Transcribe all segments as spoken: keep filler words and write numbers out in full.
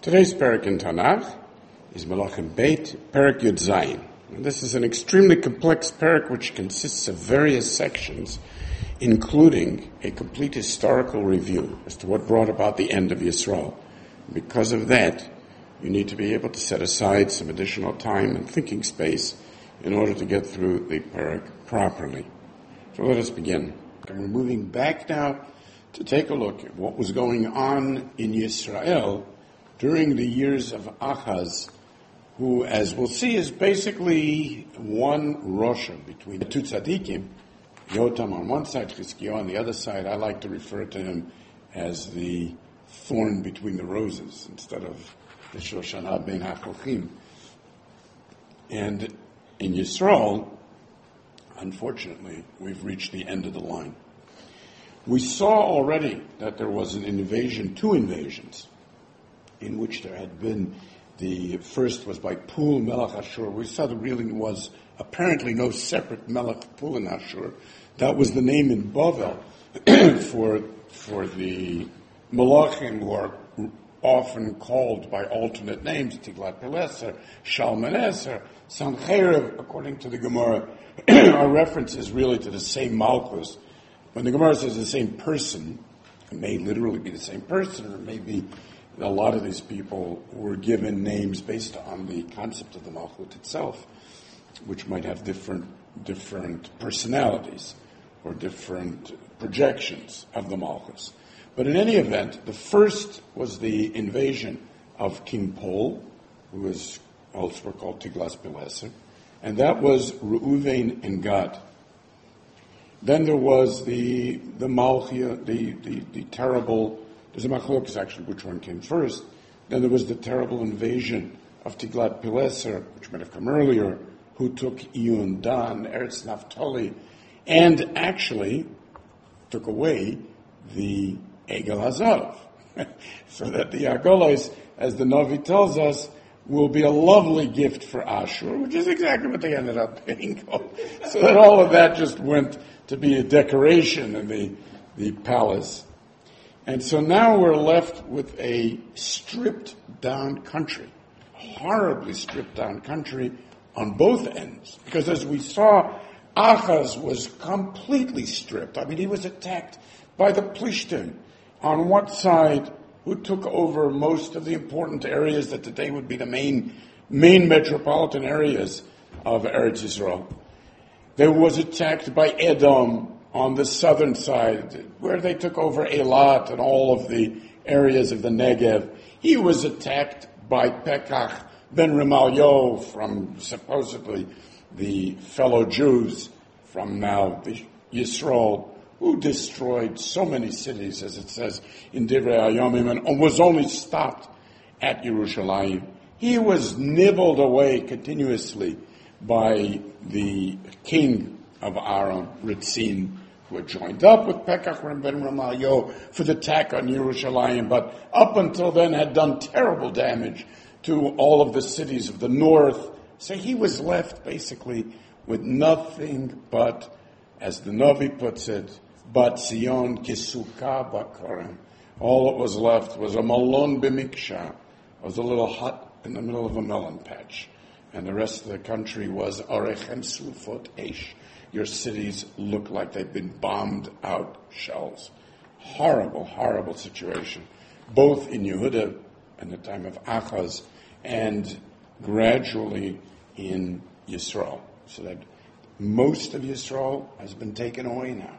Today's parak in Tanakh is Melachim Beit, Parak Yud Zayin. And this is an extremely complex parak which consists of various sections, including a complete historical review as to what brought about the end of Yisrael. Because of that, you need to be able to set aside some additional time and thinking space in order to get through the parak properly. So let us begin. And we're moving back now to take a look at what was going on in Yisrael during the years of Achaz, who, as we'll see, is basically one Rosha between the two tzaddikim, Yotam on one side, Chizkiyahu on the other side. I like to refer to him as the thorn between the roses instead of the Shoshana ben HaChochim. And in Yisrael, unfortunately, we've reached the end of the line. We saw already that there was an invasion, two invasions, in which there had been, the first was by Pul Melech Ashur. We saw there really was apparently no separate Melech Pul in Ashur. That was the name in Bavel for for the Malachim, who are often called by alternate names, Tiglath-Pileser, Shalmaneser, Sancheiriv, according to the Gemara. Our reference is really to the same Malchus. When the Gemara says the same person, it may literally be the same person, or it may be a lot of these people were given names based on the concept of the Malchut itself, which might have different different personalities or different projections of the Malchus. But in any event, the first was the invasion of King Pul, who was also called Tiglath-Pileser, and that was Reuven and Gad. Then there was the the Malchia, the, the, the terrible. There's a machlokes actually which one came first. Then there was the terrible invasion of Tiglath-Pileser, which might have come earlier, who took Iyun, Dan, Eretz Naphtali, and actually took away the Egel Hazav. So that the Agolos, as the Navi tells us, will be a lovely gift for Ashur, which is exactly what they ended up paying. So that all of that just went to be a decoration in the, the palace. And so now we're left with a stripped down country, horribly stripped down country on both ends. Because as we saw, Achaz was completely stripped. I mean, he was attacked by the Plishtim on one side, who took over most of the important areas that today would be the main, main metropolitan areas of Eretz Yisrael. There was attacked by Edom on the southern side, where they took over Eilat and all of the areas of the Negev. He was attacked by Pekach ben Remalyo from supposedly the fellow Jews from now the Yisrael, who destroyed so many cities, as it says in Divrei Hayomim, and was only stopped at Yerushalayim. He was nibbled away continuously by the king of Aram, Ritzin, who had joined up with Pekach ben Remalyo for the attack on Yerushalayim, but up until then had done terrible damage to all of the cities of the north. So he was left basically with nothing but, as the Navi puts it, Bat Zion Kisuka Bakarim. All that was left was a malon b'miksha. It was a little hut in the middle of a melon patch. And the rest of the country was Arechem Slufot Eish. Your cities look like they've been bombed out shells. Horrible, horrible situation. Both in Yehuda in the time of Achaz and gradually in Yisrael. So that most of Yisrael has been taken away now.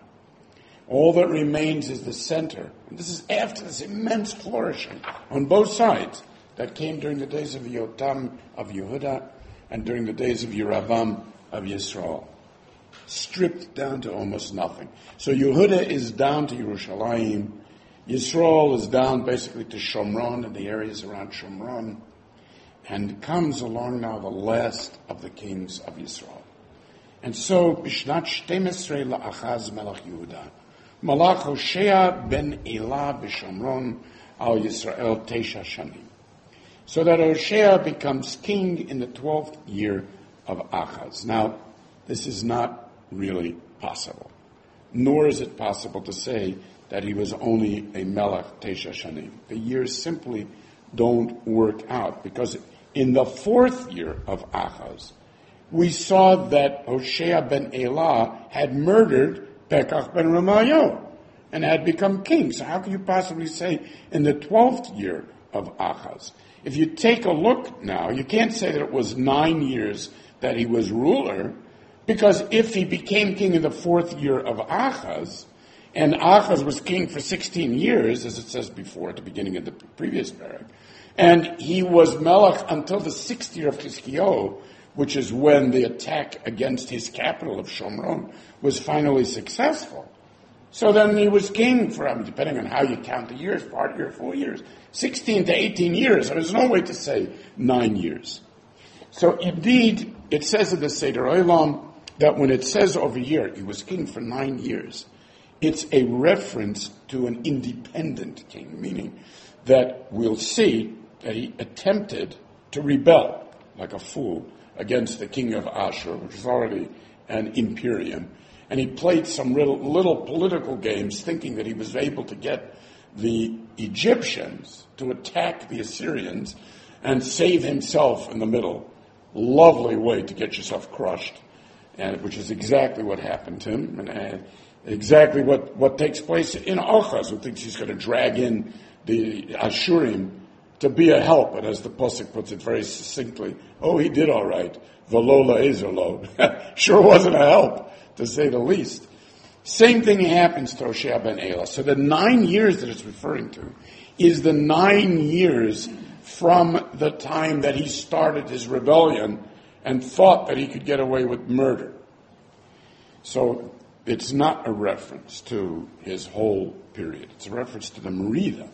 All that remains is the center. And this is after this immense flourishing on both sides that came during the days of Yotam of Yehuda and during the days of Yeravam of Yisrael. Stripped down to almost nothing. So Yehuda is down to Yerushalayim. Yisrael is down basically to Shomron and the areas around Shomron. And comes along now the last of the kings of Yisrael. And so, Bishnat Shtemesrei la'achaz melech Yehuda, Malach Hoshea ben Elah b'Shomron al Yisrael Teisha Shanim. So that Hoshea becomes king in the twelfth year of Achaz. Now, this is not really possible. Nor is it possible to say that he was only a Melech Teisha Shanim. The years simply don't work out. Because in the fourth year of Achaz, we saw that Hoshea ben Elah had murdered Pekach ben Ramayo and had become king. So how can you possibly say in the twelfth year of Achaz? If you take a look now, you can't say that it was nine years that he was ruler, because if he became king in the fourth year of Achaz, and Achaz was king for sixteen years, as it says before at the beginning of the previous parak, and he was melech until the sixth year of Chizkiyahu, which is when the attack against his capital of Shomron was finally successful. So then he was king for, I mean, depending on how you count the years, part year, full years, sixteen to eighteen years. There's no way to say nine years. So indeed, it says in the Seder Olam that when it says over here, he was king for nine years, it's a reference to an independent king, meaning that we'll see that he attempted to rebel like a fool against the king of Ashur, which was already an imperium. And he played some little, little political games thinking that he was able to get the Egyptians to attack the Assyrians and save himself in the middle. Lovely way to get yourself crushed, and which is exactly what happened to him, and uh, exactly what, what takes place in Achaz, who thinks he's going to drag in the Ashurim to be a help. And as the Pasuk puts it very succinctly, oh, he did all right. V'lo la'ezer sure wasn't a help, to say the least. Same thing happens to Hoshea ben Elah. So the nine years that it's referring to is the nine years from the time that he started his rebellion and thought that he could get away with murder. So it's not a reference to his whole period. It's a reference to the Merida.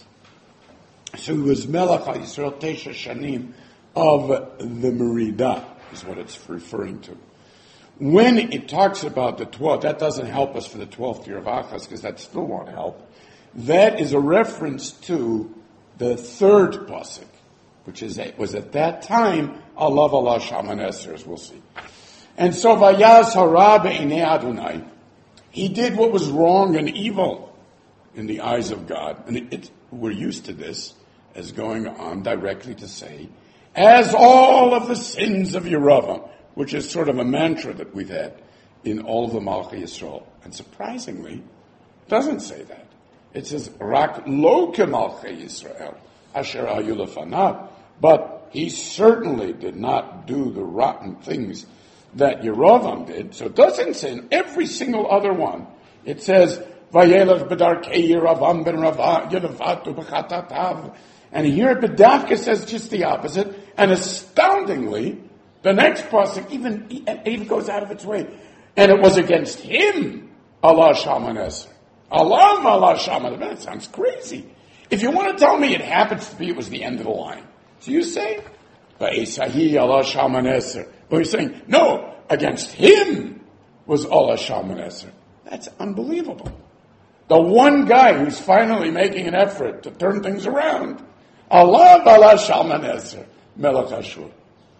So he was Melech HaYisrael Tesha Shanim of the Merida, is what it's referring to. When it talks about the twelfth, that doesn't help us for the twelfth year of Achaz, because that still won't help. That is a reference to the third pasuk, which is was at that time Alav Allah Shaman Eser, as we'll see. And so Vayaz Hara Be'inei Adonai, he did what was wrong and evil in the eyes of God. And it, it, we're used to this as going on directly to say, as all of the sins of Yeravam, which is sort of a mantra that we've had in all of the Malchei Yisrael. And surprisingly, it doesn't say that. It says, Rak lo kemalchei Yisrael, asher hayu lefanav. But he certainly did not do the rotten things that Yeravam did. So it doesn't say in every single other one. It says, Vayelech b'darkei Yeravam ben Yelevatu b'chatatav. And here B'davka says just the opposite. And astoundingly, the next pasuk even, even goes out of its way. And it was against him, Allah Shaman Eser. Allah, Allah Shaman Eser. That sounds crazy. If you want to tell me it happens to be, it was the end of the line. So you say, Va'isahi Allah Shaman Eser. But you're saying, no, against him was Allah Shaman Eser. That's unbelievable. The one guy who's finally making an effort to turn things around, Allah, Allah Shaman Eser, Melech Ashur.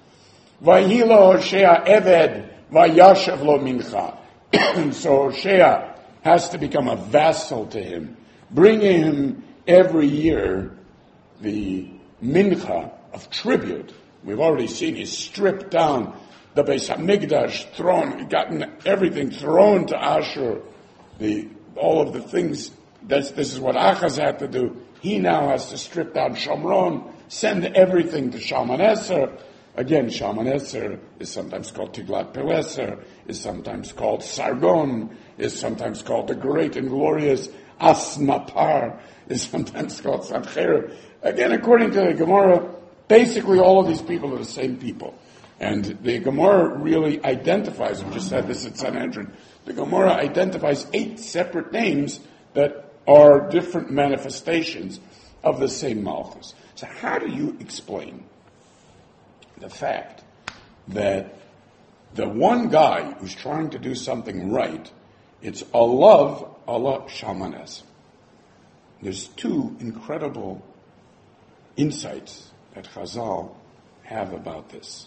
Vayhilo Hoshea Eved Vayashav Lo Mincha. So Hoshea has to become a vassal to him, bringing him every year the mincha of tribute. We've already seen he's stripped down the Beis HaMikdash, thrown, gotten everything thrown to Ashur, the all of the things. That's, this is what Achaz had to do. He now has to strip down Shomron, send everything to Shaman Eser. Again, Shaman Eser is sometimes called Tiglat-Pileser, is sometimes called Sargon, is sometimes called the great and glorious Asmapar, is sometimes called Sancherib. Again, according to the Gemara, basically all of these people are the same people. And the Gemara really identifies, we just said this at Sanhedrin, the Gemara identifies eight separate names that are different manifestations of the same Malchus. So how do you explain the fact that the one guy who's trying to do something right, it's Allah, Allah Shaman Eser? There's two incredible insights that Chazal have about this.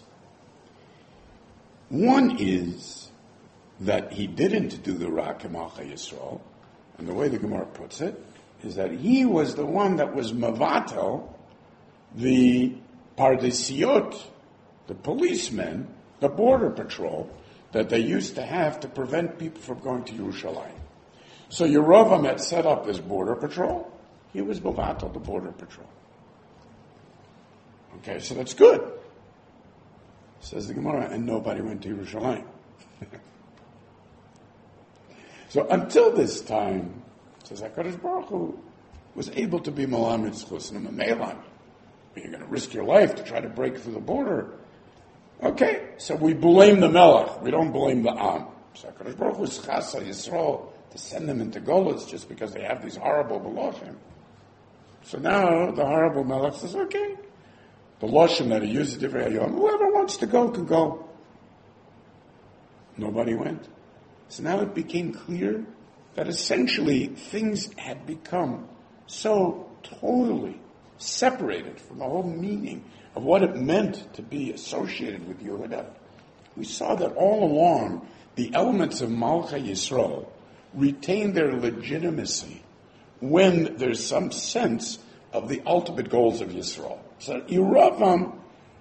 One is that he didn't do the Ra Kemalchei Yisrael, and the way the Gemara puts it is that he was the one that was Mavatel the pardesiot, the policemen, the border patrol that they used to have to prevent people from going to Yerushalayim. So Yerovam had set up this border patrol. He was Bovato, the border patrol. Okay, so that's good. Says the Gemara, and nobody went to Yerushalayim. So until this time, says HaKadosh Baruch Hu was able to be Malamed Zchus and Memelan. You're going to risk your life to try to break through the border. Okay, so we blame the Melech. We don't blame the Am. So HaKadosh Baruch Hu is Chasa Yisrael to send them into Golas just because they have these horrible Belochim. So now the horrible Melech says, okay, the Loshem that he uses, whoever wants to go can go. Nobody went. So now it became clear that essentially things had become so totally separated from the whole meaning of what it meant to be associated with Yehuda. We saw that all along the elements of Malcha Yisrael retain their legitimacy when there's some sense of the ultimate goals of Yisrael. So Yeravam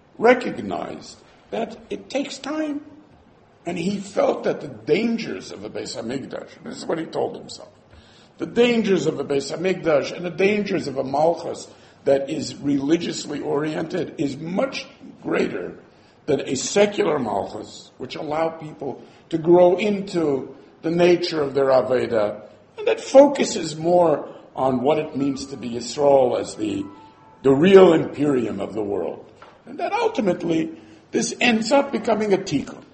recognized that it takes time, and he felt that the dangers of the Beis Hamikdash, this is what he told himself, the dangers of a Beis Hamikdash and the dangers of a Malchus that is religiously oriented is much greater than a secular Malchus, which allow people to grow into the nature of their Aveda, and that focuses more on what it means to be Yisrael as the, the real imperium of the world. And that ultimately, this ends up becoming a tikkun.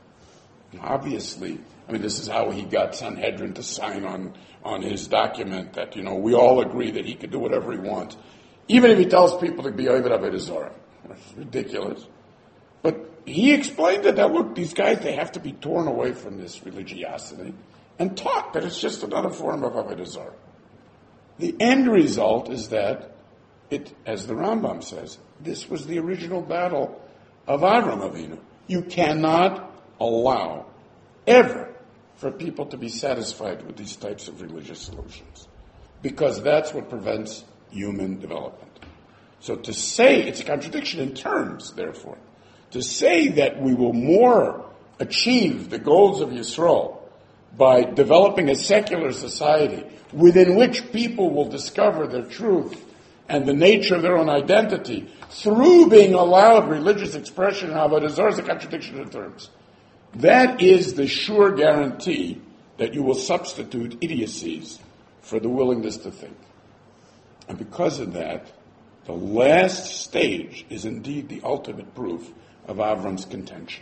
Obviously, I mean, this is how he got Sanhedrin to sign on, on his document that, you know, we all agree that he can do whatever he wants, even if he tells people to be Oved Avodah Zarah. That's ridiculous. But he explained it, that, look, these guys, they have to be torn away from this religiosity and taught that it's just another form of Avodah Zarah. The end result is that it, as the Rambam says, this was the original battle of Avram Avinu. You cannot allow ever for people to be satisfied with these types of religious solutions, because that's what prevents human development. So to say, it's a contradiction in terms, therefore, to say that we will more achieve the goals of Yisrael by developing a secular society within which people will discover their truth and the nature of their own identity through being allowed religious expression in Avodah Zarah is a contradiction in terms. That is the sure guarantee that you will substitute idiocies for the willingness to think. And because of that, the last stage is indeed the ultimate proof of Avram's contention.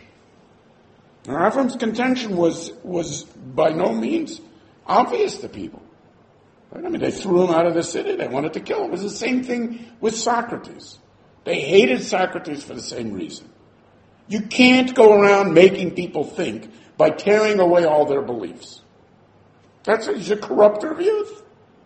Now, Avram's contention was, was by no means obvious to people. Right? I mean, they threw him out of the city. They wanted to kill him. It was the same thing with Socrates. They hated Socrates for the same reason. You can't go around making people think by tearing away all their beliefs. That's a, he's a corrupter of youth.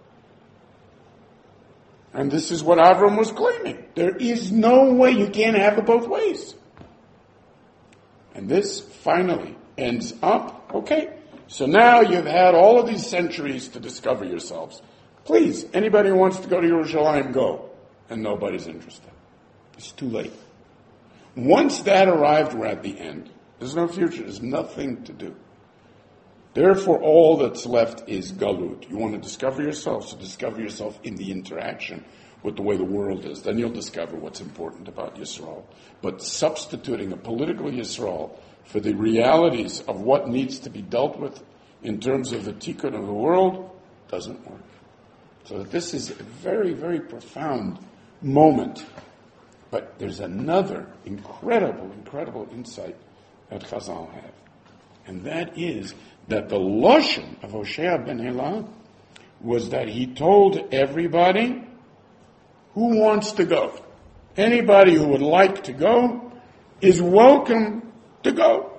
And this is what Avram was claiming. There is no way, you can't have it both ways. And this finally ends up, okay, so now you've had all of these centuries to discover yourselves. Please, anybody who wants to go to Yerushalayim, go. And nobody's interested. It's too late. Once that arrived, we're at the end. There's no future. There's nothing to do. Therefore, all that's left is galut. You want to discover yourself, so discover yourself in the interaction with the way the world is. Then you'll discover what's important about Yisrael. But substituting a political Yisrael for the realities of what needs to be dealt with in terms of the tikkun of the world doesn't work. So this is a very, very profound moment. But there's another incredible, incredible insight that Chazal have. And that is that the Loshen of Hoshea ben Elah was that he told everybody who wants to go. Anybody who would like to go is welcome to go.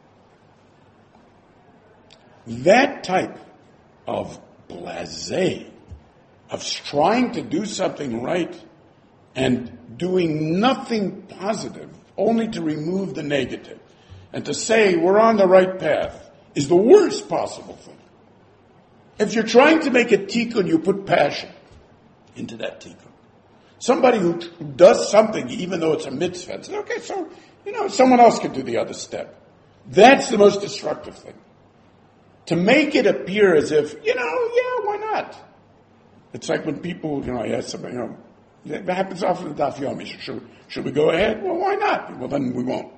That type of blasé, of trying to do something right and doing nothing positive, only to remove the negative, and to say we're on the right path, is the worst possible thing. If you're trying to make a tikkun, you put passion into that tikkun. Somebody who does something, even though it's a mitzvah, and says, okay, so, you know, someone else could do the other step. That's the most destructive thing. To make it appear as if, you know, yeah, why not? It's like when people, you know, I ask somebody, you know, that happens often in Daf Yomi. Should, should we go ahead? Well, why not? Well, then we won't.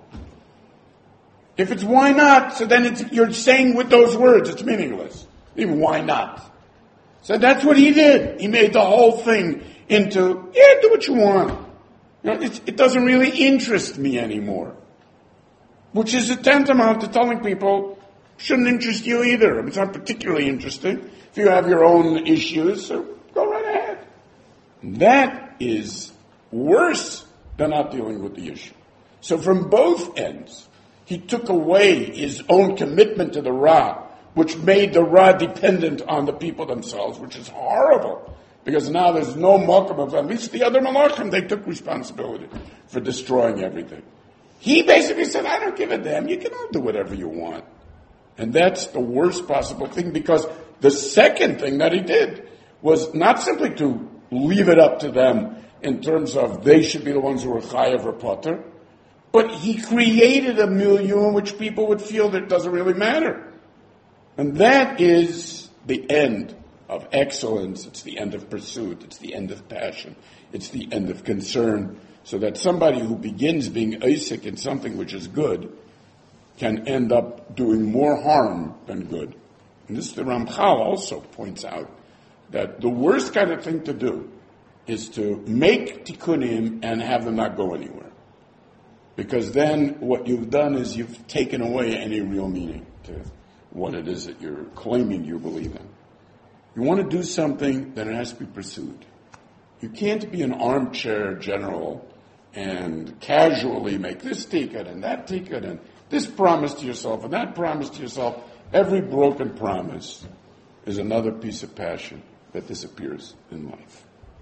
If it's why not, so then it's, you're saying with those words, it's meaningless. Even why not? So that's what he did. He made the whole thing into, yeah, do what you want. You know, it, it doesn't really interest me anymore. Which is a tantamount to telling people, shouldn't interest you either. I mean, it's not particularly interesting. If you have your own issues, so go right ahead. That is worse than not dealing with the issue. So from both ends, he took away his own commitment to the Ra, which made the Ra dependent on the people themselves, which is horrible. Because now there's no makom of, at least the other malachim, they took responsibility for destroying everything. He basically said, I don't give a damn, you can all do whatever you want. And that's the worst possible thing, because the second thing that he did was not simply to leave it up to them in terms of they should be the ones who are chayav or potter, but he created a milieu in which people would feel that it doesn't really matter. And that is the end of excellence. It's the end of pursuit. It's the end of passion. It's the end of concern. So that somebody who begins being Isaac in something which is good can end up doing more harm than good. And this, the Ramchal also points out that the worst kind of thing to do is to make tikkunim and have them not go anywhere. Because then what you've done is you've taken away any real meaning to what it is that you're claiming you believe in. You want to do something, then it has to be pursued. You can't be an armchair general and casually make this ticket and that ticket and this promise to yourself and that promise to yourself. Every broken promise is another piece of passion that disappears in life.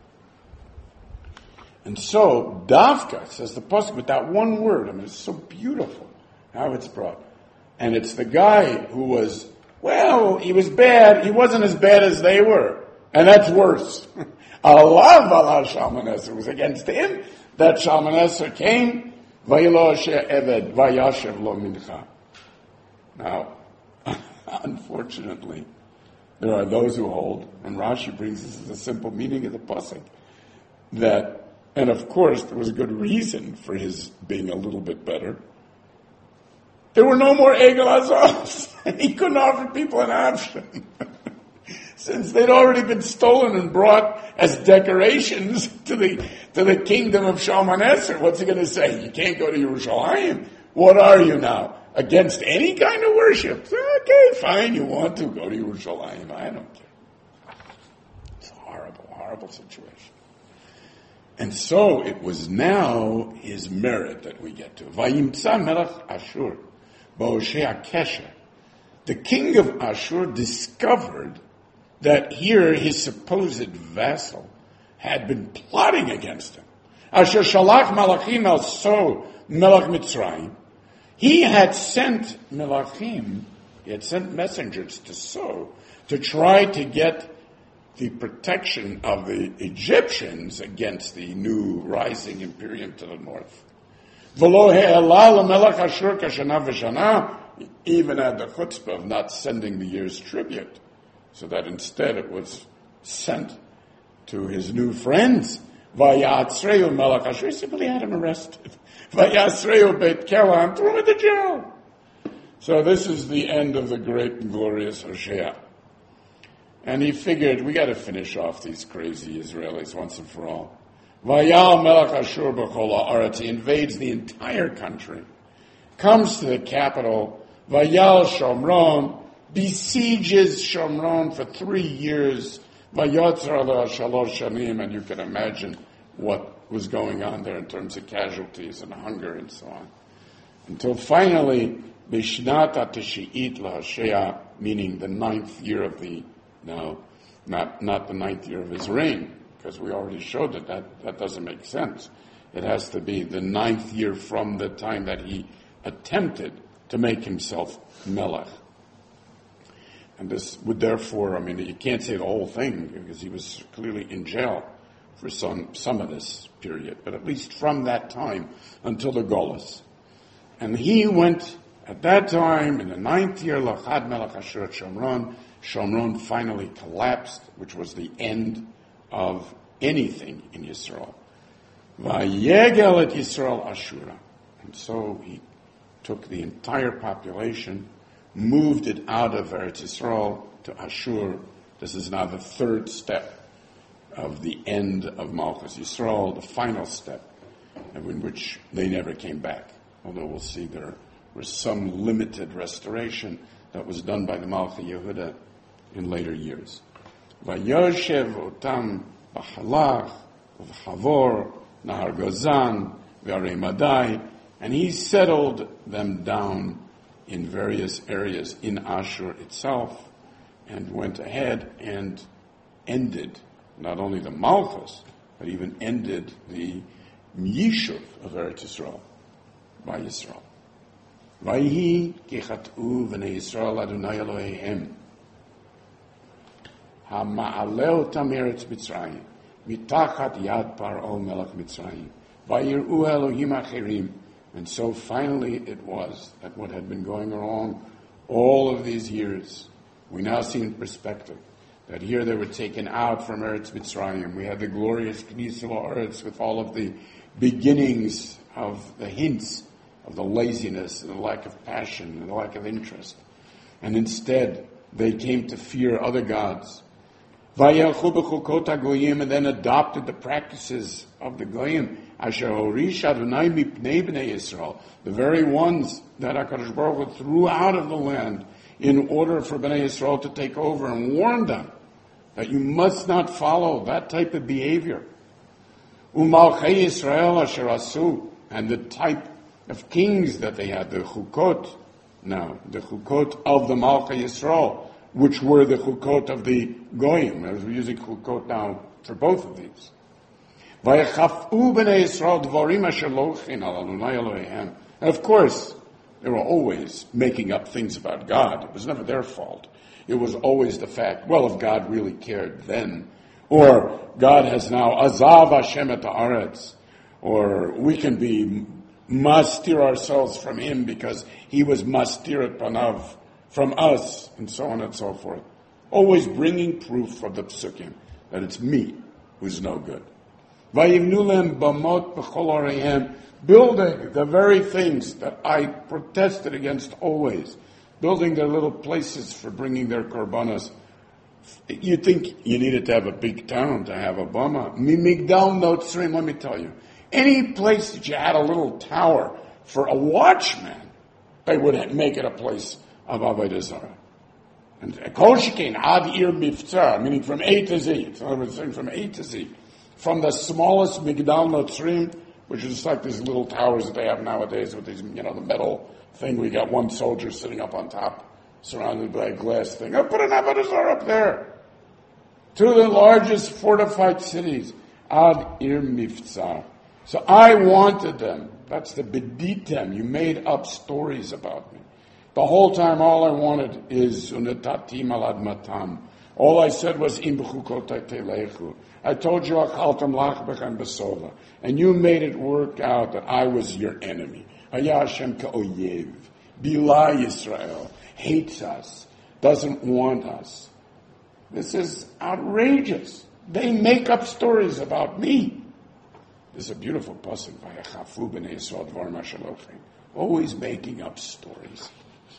And so, Davka, says the pasuk, with that one word, I mean, it's so beautiful how it's brought. And it's the guy who was, well, he was bad, he wasn't as bad as they were. And that's worse. Allah Vala Shalmaneser was against him, that Shalmaneser came, Vayilo Eved, Vayashev Lo Mincha. Now, unfortunately, there are those who hold, and Rashi brings this as a simple meaning of the pasuk, that, and of course there was a good reason for his being a little bit better. There were no more Egel Azos, and he couldn't offer people an option. Since they'd already been stolen and brought as decorations to the to the kingdom of Shalmaneser, what's he going to say? You can't go to Yerushalayim. What are you now? Against any kind of worship? Okay, fine, you want to, go to Yerushalayim. I don't care. It's a horrible, horrible situation. And so it was now his merit that we get to. Vayimtza melech Ashur, ba'oshei Kesher. The king of Ashur discovered that here his supposed vassal had been plotting against him. Asher shalach malachim al so melech Mitzrayim. He had sent melachim, he had sent messengers to So to try to get the protection of the Egyptians against the new rising imperium to the north. V'lo he'ela l'melech Ashur kashana v'shana, even had the chutzpah of not sending the year's tribute, so that instead it was sent to his new friends. Vayatzreu melech Ashur, he simply had him arrested. Vayatzreu beit Kela, and threw him into jail. So this is the end of the great and glorious Hosea. And he figured, we got to finish off these crazy Israelis once and for all. Vayal melech Ashur b'chol ha'aretz, he invades the entire country, comes to the capital, Vayal Shomron, besieges Shomron for three years, Vayotzar ala shalosh shanim, and you can imagine what was going on there in terms of casualties and hunger and so on. Until finally, Bishnat HaTeshi'it LaHoshea, meaning the ninth year of the No, not not the ninth year of his reign, because we already showed that, that that doesn't make sense. It has to be the ninth year from the time that he attempted to make himself melech. And this would therefore, I mean, you can't say the whole thing, because he was clearly in jail for some, some of this period, but at least from that time until the Golus. And he went, at that time, in the ninth year, Lachad Melech Ashur Shomron, Shomron finally collapsed, which was the end of anything in Yisrael. Vayegel et Yisrael Ashura. And so he took the entire population, moved it out of Eretz Yisrael to Ashur. This is now the third step of the end of Malchus Yisrael, the final step, in which they never came back. Although we'll see there was some limited restoration that was done by the Malchi Yehuda in later years. Vayoshev otam b'halach v'chavor nahar Gozan v'arei Madai, and he settled them down in various areas in Ashur itself, and went ahead and ended not only the Malchus, but even ended the Yishuv of Eretz Yisrael by Yisrael. Vayhi kichat'u v'nei Yisrael Adonai Eloheihem ha'ma'aleh otam eretz Mitzrayim mitachat yad Paro melech Mitzrayim vayir'u Elohim acherim. And so finally it was that what had been going wrong all of these years, we now see in perspective that here they were taken out from Eretz Mitzrayim. We had the glorious Knesset Eretz with all of the beginnings of the hints of the laziness and the lack of passion and the lack of interest. And instead, they came to fear other gods. Vayelchu b'chukot hagoyim, and then adopted the practices of the goyim. Asher horish Adonai mipnei b'nei Yisrael, the very ones that HaKadosh Baruch Hu threw out of the land in order for Bnei Yisrael to take over, and warned them that you must not follow that type of behavior. Umalchei Yisrael asher asu, and the type of kings that they had, the chukot, now, the chukot of the Malchei Yisrael, which were the chukot of the goyim, as we're using chukot now for both of these. Vayechafu b'nei Yisrael dvarim asher lo chin al Adonai Eloheihem. And of course, they were always making up things about God. It was never their fault. It was always the fact, well, if God really cared then, or God has now azav Hashem et haaretz, or we can be mastir ourselves from Him because He was mastir et panav from us, and so on and so forth. Always bringing proof from the psukim that it's me who's no good. Vayivnu lehem bamot b'chol areihem, building the very things that I protested against always, building their little places for bringing their korbanos. You think you needed to have a big town to have a bama. Mimigdal notzrim, let me tell you, any place that you had a little tower for a watchman, they would make it a place of avodah zarah. And kol shekain ad ir miftzar, meaning from A to Z. It's another saying from A to Z, from the smallest migdal notzrim, which is like these little towers that they have nowadays with these, you know, the metal thing. We got one soldier sitting up on top, surrounded by a glass thing. Oh, put an avodah zarah up there. To the largest fortified cities, ad ir miftzar. So I wanted them. That's the beditem. You made up stories about me. The whole time, all I wanted is unetatim al admatam. All I said was im b'chukotai telechu. I told you achaltam lachbechem besova, and you made it work out that I was your enemy. Haya Hashem ka'oyev, Bila Yisrael, hates us, doesn't want us. This is outrageous. They make up stories about me. This is a beautiful pasuk. Vayechafu b'nei Yisrael dvarim asher lo chin. Always making up stories.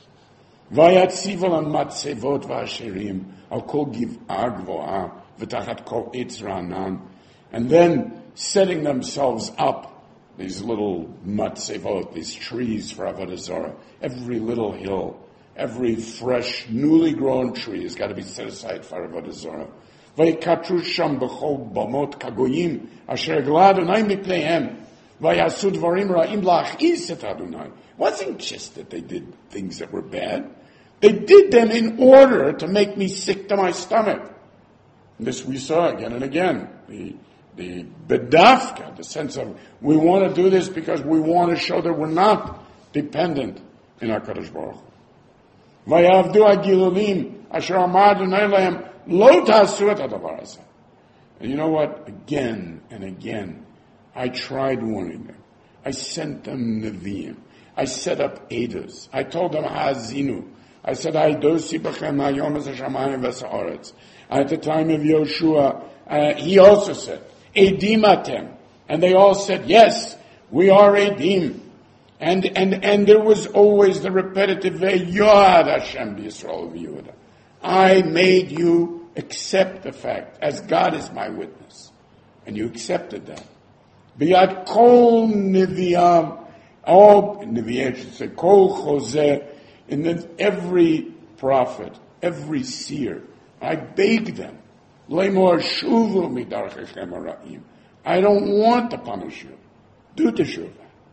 Vayatziv al matzevot v'asherim al kol giv'ah gvo'ah v'tachat kol etz ra'anan, and then setting themselves up these little matzevot, these trees for avodah zarah. Every little hill, every fresh, newly grown tree has got to be set aside for avodah zarah. Vayikatru sham b'chol bamot kagoyim asher egla Adonai mipneihem vayasu dvarim ra'im la'achis et Adonai. Wasn't just that they did things that were bad. They did them in order to make me sick to my stomach. This we saw again and again. The the bedafka, the sense of we want to do this because we want to show that we're not dependent in our HaKadosh Baruch Hu. Vayavdu hagilulim asher amar Adonai lehem lo ta'asu et hadavar hazeh. And you know what? Again and again, I tried warning them. I sent them Nevi'im. I set up Eidos. I told them Ha'azinu. I said, Ha'edosi b'chem ha'yom ha'shamayim v'sa'aretz. At the time of Yoshua, uh, he also said, Eidim atem. And they all said, yes, we are Eidim. And, and, and there was always the repetitive, Ve'yoad Hashem b'Yisrael v'Yehuda. I made you accept the fact, as God is my witness. And you accepted that. B'yad kol nevi'am, all nevi'im should say, kol chozeh, and then every prophet, every seer, I beg them, Lemor shuvu midarchechem hara'im. I don't want to punish you. Do teshuvah.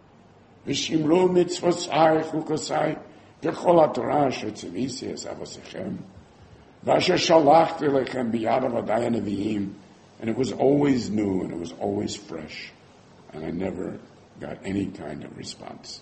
V'shimru mitzvosai chukosai kechol haTorah asher tzivisi es avosechem. V'asher shalachti lechem biyad avadai nevi'im. And it was always new and it was always fresh. And I never got any kind of response.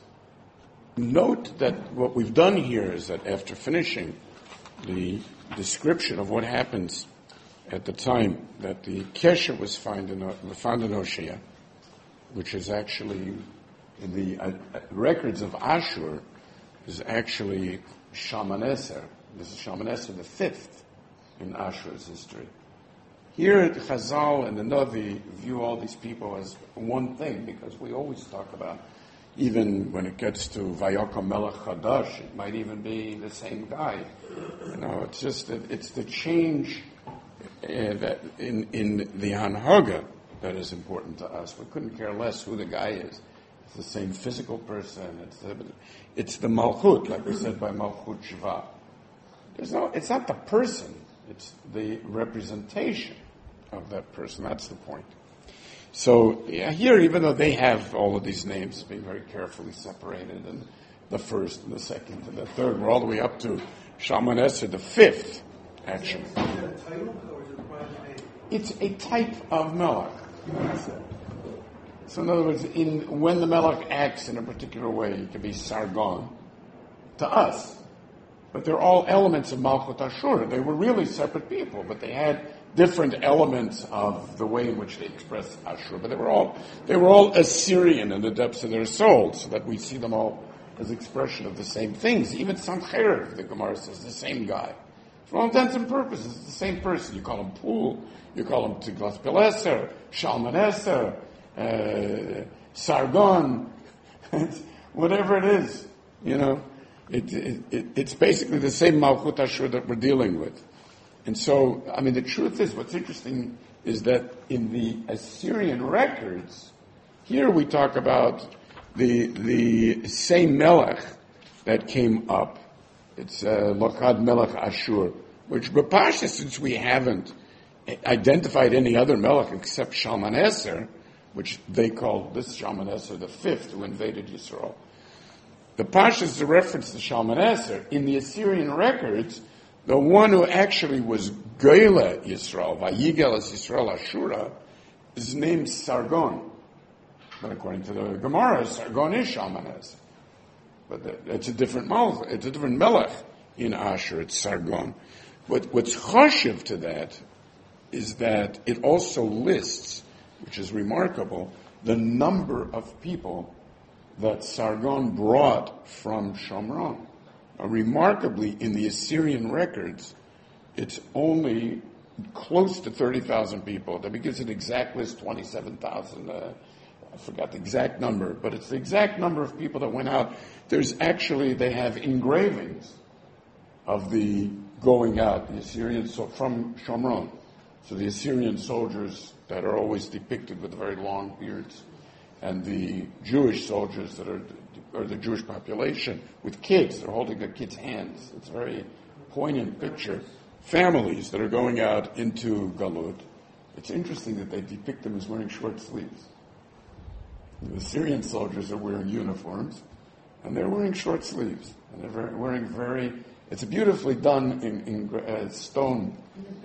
Note that what we've done here is that after finishing the description of what happens at the time that the Kesher was found in, found in Hosea, which is actually in the uh, records of Ashur, is actually Shalmaneser. This is Shalmaneser the fifth in Ashur's history. Here at Chazal and the Navi view all these people as one thing, because we always talk about, even when it gets to Vayakam Melech Chadash, it might even be the same guy. You know, it's just that it's the change uh, that in in the Hanhaga that is important to us. We couldn't care less who the guy is. It's the same physical person. It's the, it's the Malchut, like we said by Malchut Shiva. There's no. It's not the person. It's the representation of that person. That's the point. So yeah, here, even though they have all of these names being very carefully separated, and the first and the second and the third, we're all the way up to Shalmaneser the fifth, actually. Is it a title or is it a private name? It's a type of Melech. So in other words, in, when the Melech acts in a particular way, it can be Sargon to us. But they're all elements of Malchut Ashur. They were really separate people, but they had different elements of the way in which they expressed Ashur. But they were all they were all Assyrian in the depths of their souls, so that we see them all as expression of the same things. Even Sancherib, the Gemara says, the same guy. For all intents and purposes, it's the same person. You call him Pul, you call him Tiglath-Pileser, Shalmaneser, uh, Sargon, whatever it is, you know. It, it, it, it's basically the same Malchut Ashur that we're dealing with. And so, I mean, the truth is, what's interesting is that in the Assyrian records, here we talk about the the same Melech that came up. It's uh, Lokad Melech Ashur, which B'Pashta, since we haven't identified any other Melech except Shalmaneser, which they call this Shalmaneser the fifth who invaded Yisrael. The Pasha is a reference to Shalmaneser. In the Assyrian records, the one who actually was Goyle Yisrael, Vayigel es Yisrael Ashura, is named Sargon. But according to the Gemara, Sargon is Shalmaneser. But it's a different Malch, it's a different Melech in Ashur, it's Sargon. What, what's chashiv to that is that it also lists, which is remarkable, the number of people that Sargon brought from Shomron. Now, remarkably, in the Assyrian records, it's only close to thirty thousand people. That gives an exact list, twenty-seven thousand. Uh, I forgot the exact number, but it's the exact number of people that went out. There's actually, they have engravings of the going out, the Assyrian, so from Shomron. So the Assyrian soldiers that are always depicted with very long beards, and the Jewish soldiers that are, or the Jewish population with kids, they're holding their kids' hands. It's a very poignant picture. Families that are going out into Galut. It's interesting that they depict them as wearing short sleeves. The Syrian soldiers are wearing uniforms, and they're wearing short sleeves. And they're very, wearing very, it's beautifully done in, in uh, stone.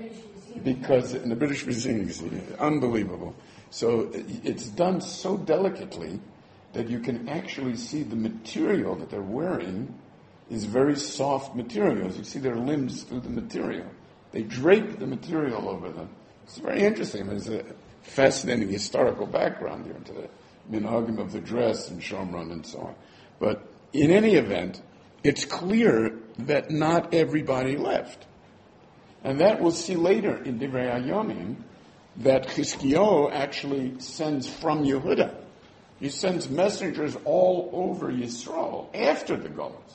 Because in the British Museum, unbelievable. So it's done so delicately that you can actually see the material that they're wearing is very soft materials. You see their limbs through the material. They drape the material over them It's very interesting. There's a fascinating historical background here into the minhagim of the dress and Shomron and so on. But in any event, it's clear that not everybody left. And that we'll see later in Divrei Hayomim, that Chizkiyahu actually sends from Yehuda. He sends messengers all over Yisrael after the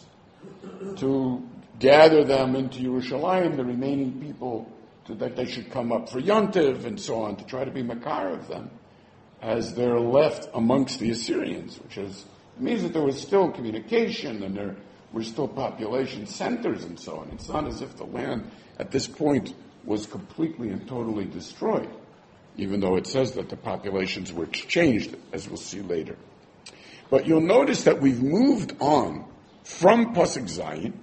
Golos to gather them into Yerushalayim, the remaining people, to, that they should come up for Yontiv and so on, to try to be makar of them as they're left amongst the Assyrians, which is, means that there was still communication and there were still population centers and so on. It's not as if the land at this point was completely and totally destroyed, even though it says that the populations were exchanged, as we'll see later. But you'll notice that we've moved on from Pasuk Zayin,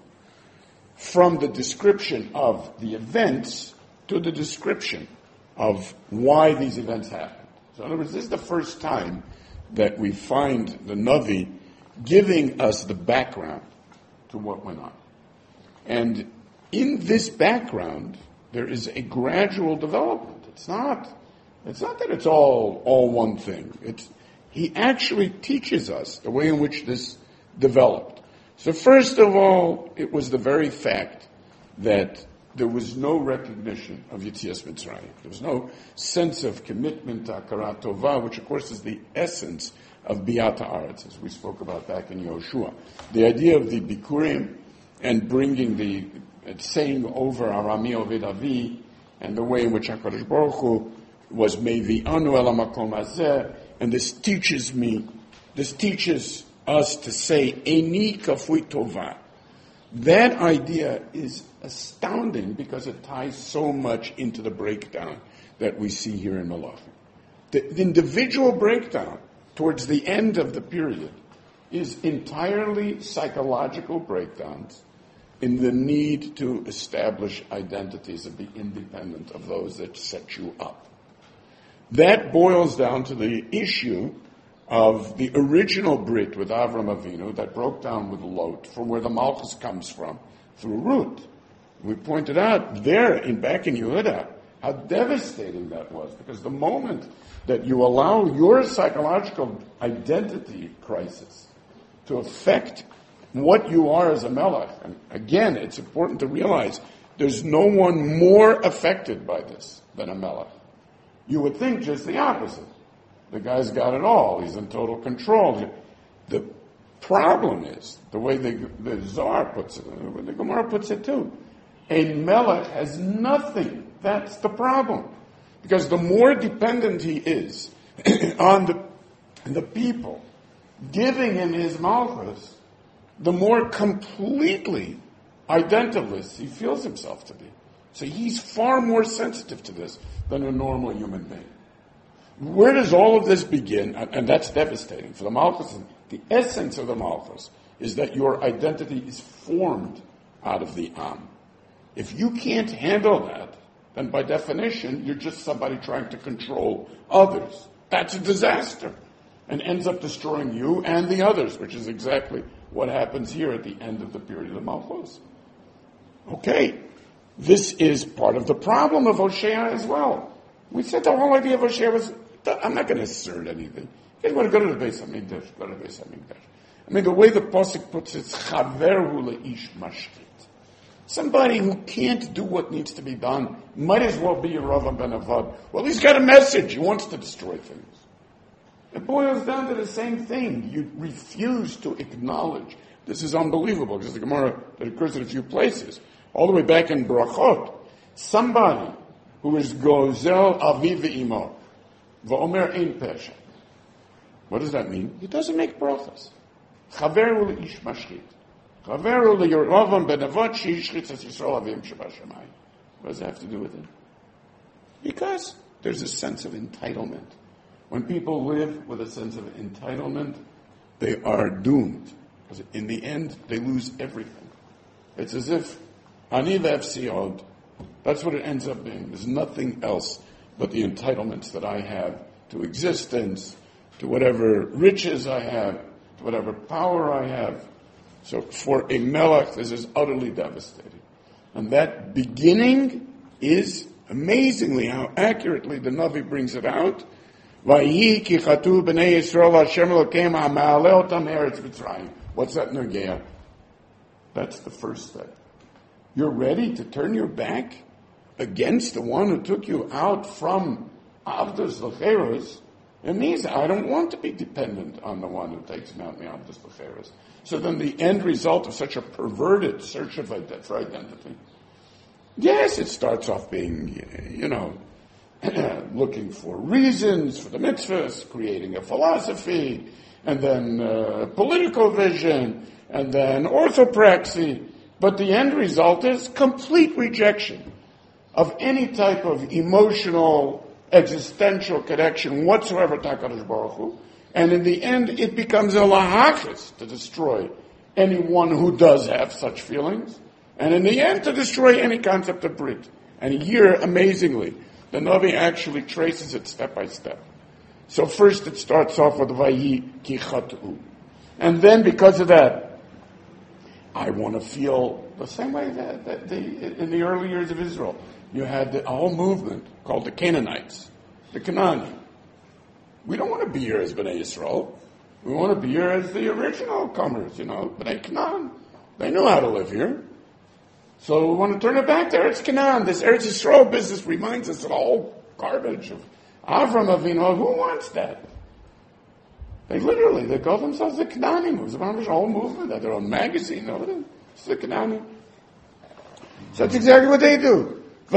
from the description of the events to the description of why these events happened. So in other words, this is the first time that we find the Navi giving us the background to what went on. And in this background, there is a gradual development. It's not, it's not that it's all, all one thing. It's, he actually teaches us the way in which this developed. So first of all, it was the very fact that there was no recognition of Yetzias Mitzrayim. There was no sense of commitment to Akarat Tovah, which of course is the essence of Biat Haaretz, as we spoke about back in Yoshua. The idea of the Bikurim and bringing the, saying over Arami Oved Avi, and the way in which HaKadosh Baruch Hu was Mevi Anu El HaMakom Hazeh, and this teaches me, this teaches us to say, Eini Kafui Tovah. That idea is astounding because it ties so much into the breakdown that we see here in Malachim. The, the individual breakdown towards the end of the period is entirely psychological breakdowns in the need to establish identities and be independent of those that set you up. That boils down to the issue of the original Brit with Avram Avinu that broke down with Lot, from where the Malchus comes from, through Ruth. We pointed out there, in back in Yehuda, how devastating that was, because the moment that you allow your psychological identity crisis to affect what you are as a melech, and again, it's important to realize there's no one more affected by this than a melech. You would think just the opposite. The guy's got it all. He's in total control. The problem is, the way the, the Zohar puts it, the, the Gemara puts it too, a melech has nothing. That's the problem. Because the more dependent he is on the, the people giving him his malchus, the more completely identiless he feels himself to be. So he's far more sensitive to this than a normal human being. Where does all of this begin? And that's devastating. For the Malchus, the essence of the Malchus is that your identity is formed out of the Am. If you can't handle that, then by definition, you're just somebody trying to control others. That's a disaster. And ends up destroying you and the others, which is exactly what happens here at the end of the period of Malchus. Okay, this is part of the problem of Hosea as well. We said the whole idea of Hosea was, I'm not going to assert anything. You want to go to the Beis HaMikdash, go to the Beis HaMikdash. I mean, the way the Pasuk puts it, Chaverhu le'ish mashkit. Somebody who can't do what needs to be done might as well be Yeravam ben Avad. Well, he's got a message. He wants to destroy things. It boils down to the same thing. You refuse to acknowledge. This is unbelievable because the Gemara that occurs in a few places. All the way back in Brachot, somebody who is Gozel Aviv Ve'imo, V'omer Ein Pesha. What does that mean? He doesn't make brachas. Chaveru le'ish mashchit. Chaveru le'Yeravam ben Avad she'ishchitz es Yisrael avim shebashamayim. What does that have to do with it? Because there's a sense of entitlement. When people live with a sense of entitlement, they are doomed. Because in the end, they lose everything. It's as if ani ve'efsiod. That's what it ends up being. There's nothing else but the entitlements that I have to existence, to whatever riches I have, to whatever power I have. So for a melech, this is utterly devastating. And that beginning is Amazingly, how accurately the Navi brings it out. Vayhi ki chatu b'nei Yisrael Hashem Elokeim ha'ma'aleh otam eretz Mitzrayim. What's that nogea? That's the first step. You're ready to turn your back against the one who took you out from Avdos L'cheros. It means I don't want to be dependent on the one who takes me out me Avdos L'cheros. So then the end result of such a perverted search of ident- for identity. Yes, it starts off being, you know, looking for reasons for the mitzvahs, creating a philosophy, and then uh, political vision, and then orthopraxy. But the end result is complete rejection of any type of emotional, existential connection whatsoever to HaKadosh Baruch Hu. And in the end, it becomes a lahachis to destroy anyone who does have such feelings. And in the end, to destroy any concept of Brit. And here, amazingly, the Navi actually traces it step by step. So first it starts off with Vayhi ki chatu. And then because of that, I want to feel the same way that, that the, in the early years of Israel. You had the, a whole movement called the Canaanites, the Canaan. We don't want to be here as Bnei Yisrael. We want to be here as the original comers, you know, Bnei Canaan. They knew how to live here. So we want to turn it back to Eretz Canaan. This Eretz Yisrael business reminds us of all garbage of Avram Avinu. Who wants that? They literally, they call themselves the Canaanim. It was a whole movement, had their own magazine and everything. It's the Canaanim. So that's exactly what they do.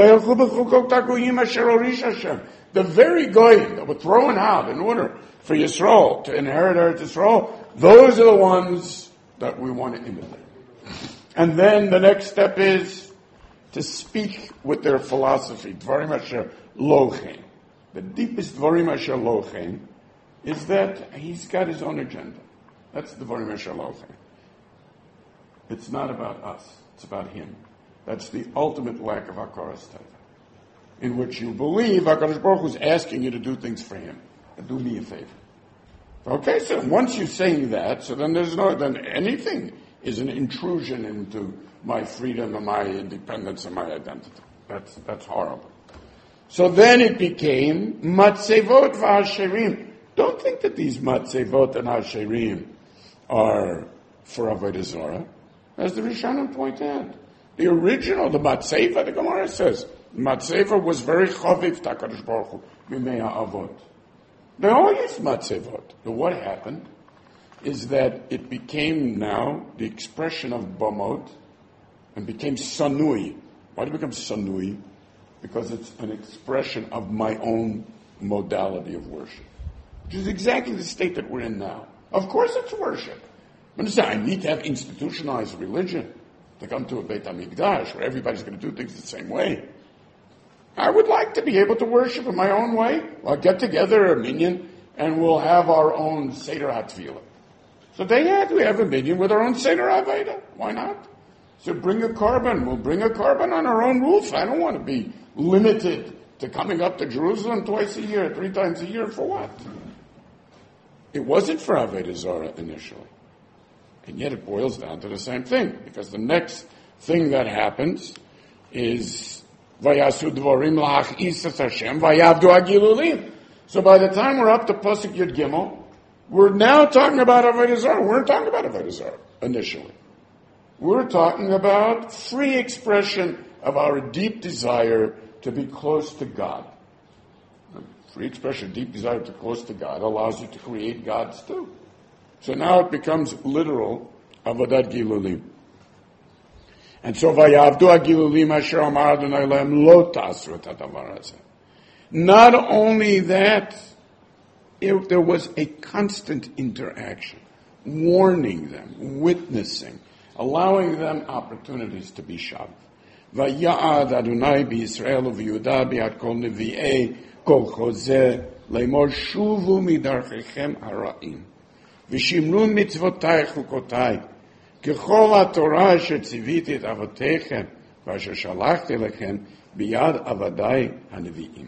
The very goyim that were thrown out in order for Yisrael to inherit Eretz Yisrael, those are the ones that we want to imitate. And then the next step is to speak with their philosophy. Dvarim asher lochen. The deepest Dvarim asher lochen is that he's got his own agenda. That's the Dvarim asher lochen. It's not about us. It's about him. That's the ultimate lack of Hakaras Teva, in which you believe HaKadosh Baruch Hu is asking you to do things for him. Do me a favor. Okay, so once you're saying that, so then there's no, then anything is an intrusion into my freedom and my independence and my identity. That's, that's horrible. So then it became Matzevot v'Hasherim. Don't think that these Matzevot and Hasherim are for Avodah Zarah. As the Rishonim point out. The original, the Matzeva, the Gemara says, Matzeva was very chaviv to HaKadosh Baruch Hu, Mimei Ha'avot. They all used Matzevot. But what happened is that it became now the expression of Bamot and became Sanui. Why did it become Sanui? Because it's an expression of my own modality of worship, which is exactly the state that we're in now. Of course it's worship. Understand, I need to have institutionalized religion to come to a Beit HaMikdash where everybody's going to do things the same way. I would like to be able to worship in my own way. I'll get together a minyan and we'll have our own Seder HaTfilah. So they had, we have a minyan with our own Seder HaVeda. Why not? So bring a carbon. We'll bring a carbon on our own roof. I don't want to be limited to coming up to Jerusalem twice a year, three times a year. For what? It wasn't for Avodah Zarah initially. And yet it boils down to the same thing, because the next thing that happens is Vayasu Dvorim La'ach'isas Hashem Vayavdu Agilulim. So by the time we're up to Pasuk Yud Gimel, we're now talking about Avodah Zarah. We weren't talking about Avodah Zarah initially. We're talking about free expression of our deep desire to be close to God. Free expression, deep desire to be close to God allows you to create gods too. So now it becomes literal Avodat Gilulim. And so Vayavdu Agilulim Asher Amar Adonai Lehem Lo Tasru Et HaDavar Hazeh. Not only that, it, there was a constant interaction, warning them, witnessing, allowing them opportunities to be shav. Vaya'ad Adonai b'Yisrael u'v'Yehuda b'yad kol nevi'ei kol chozeh le'mor shuvu midarchechem hara'im. V'shimru mitzvotai chukotai, kechol ha'torah asher tziviti et avotechem, v'asher shalachti lechem, b'yad avadai ha'nevi'im.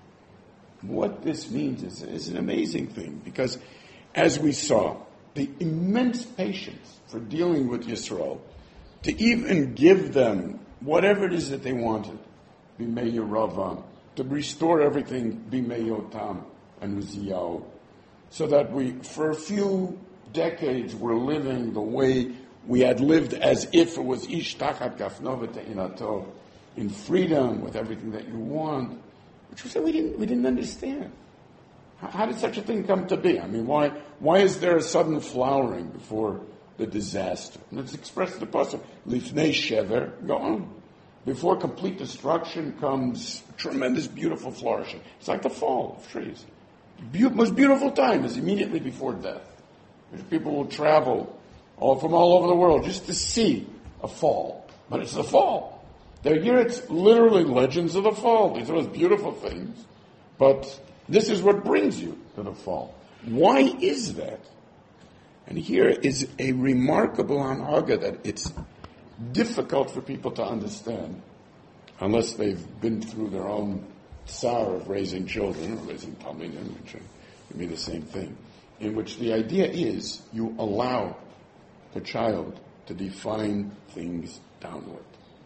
What this means is, is an amazing thing, because as we saw, the immense patience for dealing with Yisrael, to even give them whatever it is that they wanted, b'mei Yeravam, to restore everything b'mei Yotam and Uziyahu, so that we, for a few decades, were living the way we had lived as if it was ish tachat kafno v'te'inato, in freedom, with everything that you want, which we said we didn't, we didn't understand. How, how did such a thing come to be? I mean, why, why is there a sudden flowering before the disaster? And it's expressed in the pasuk, lifnei shever, go on. Before complete destruction comes tremendous, beautiful flourishing. It's like the fall of trees. Be- most beautiful time is immediately before death. People will travel all from all over the world just to see a fall. But it's the fall. They're here, it's literally legends of the fall. These are those beautiful things. But this is what brings you to the fall. Why is that? And here is a remarkable anhaga that it's difficult for people to understand unless they've been through their own tsar of raising children, or raising talmidim, which would be the same thing, in which the idea is you allow the child to define things downward.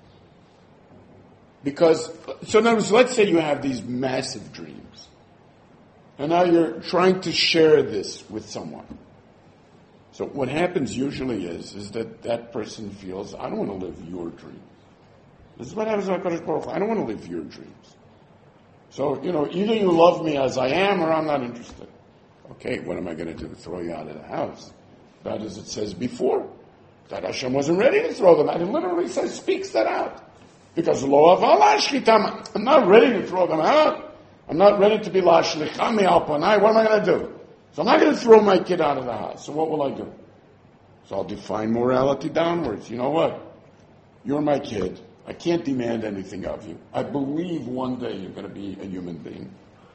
Because, so in other words, let's say you have these massive dreams, and now you're trying to share this with someone. So what happens usually is, is that that person feels, I don't want to live your dreams. This is what happens with HaKadosh Baruch Hu. I don't want to live your dreams. So, you know, either you love me as I am, or I'm not interested. Okay, what am I going to do? Throw you out of the house? That is, it says before, that Hashem wasn't ready to throw them out. It literally says, speaks that out. Because lo avala shchitam, I'm not ready to throw them out. I'm not ready to be la shlichami al panai. What am I going to do? So I'm not going to throw my kid out of the house. So what will I do? So I'll define morality downwards. You know what? You're my kid. I can't demand anything of you. I believe one day you're going to be a human being.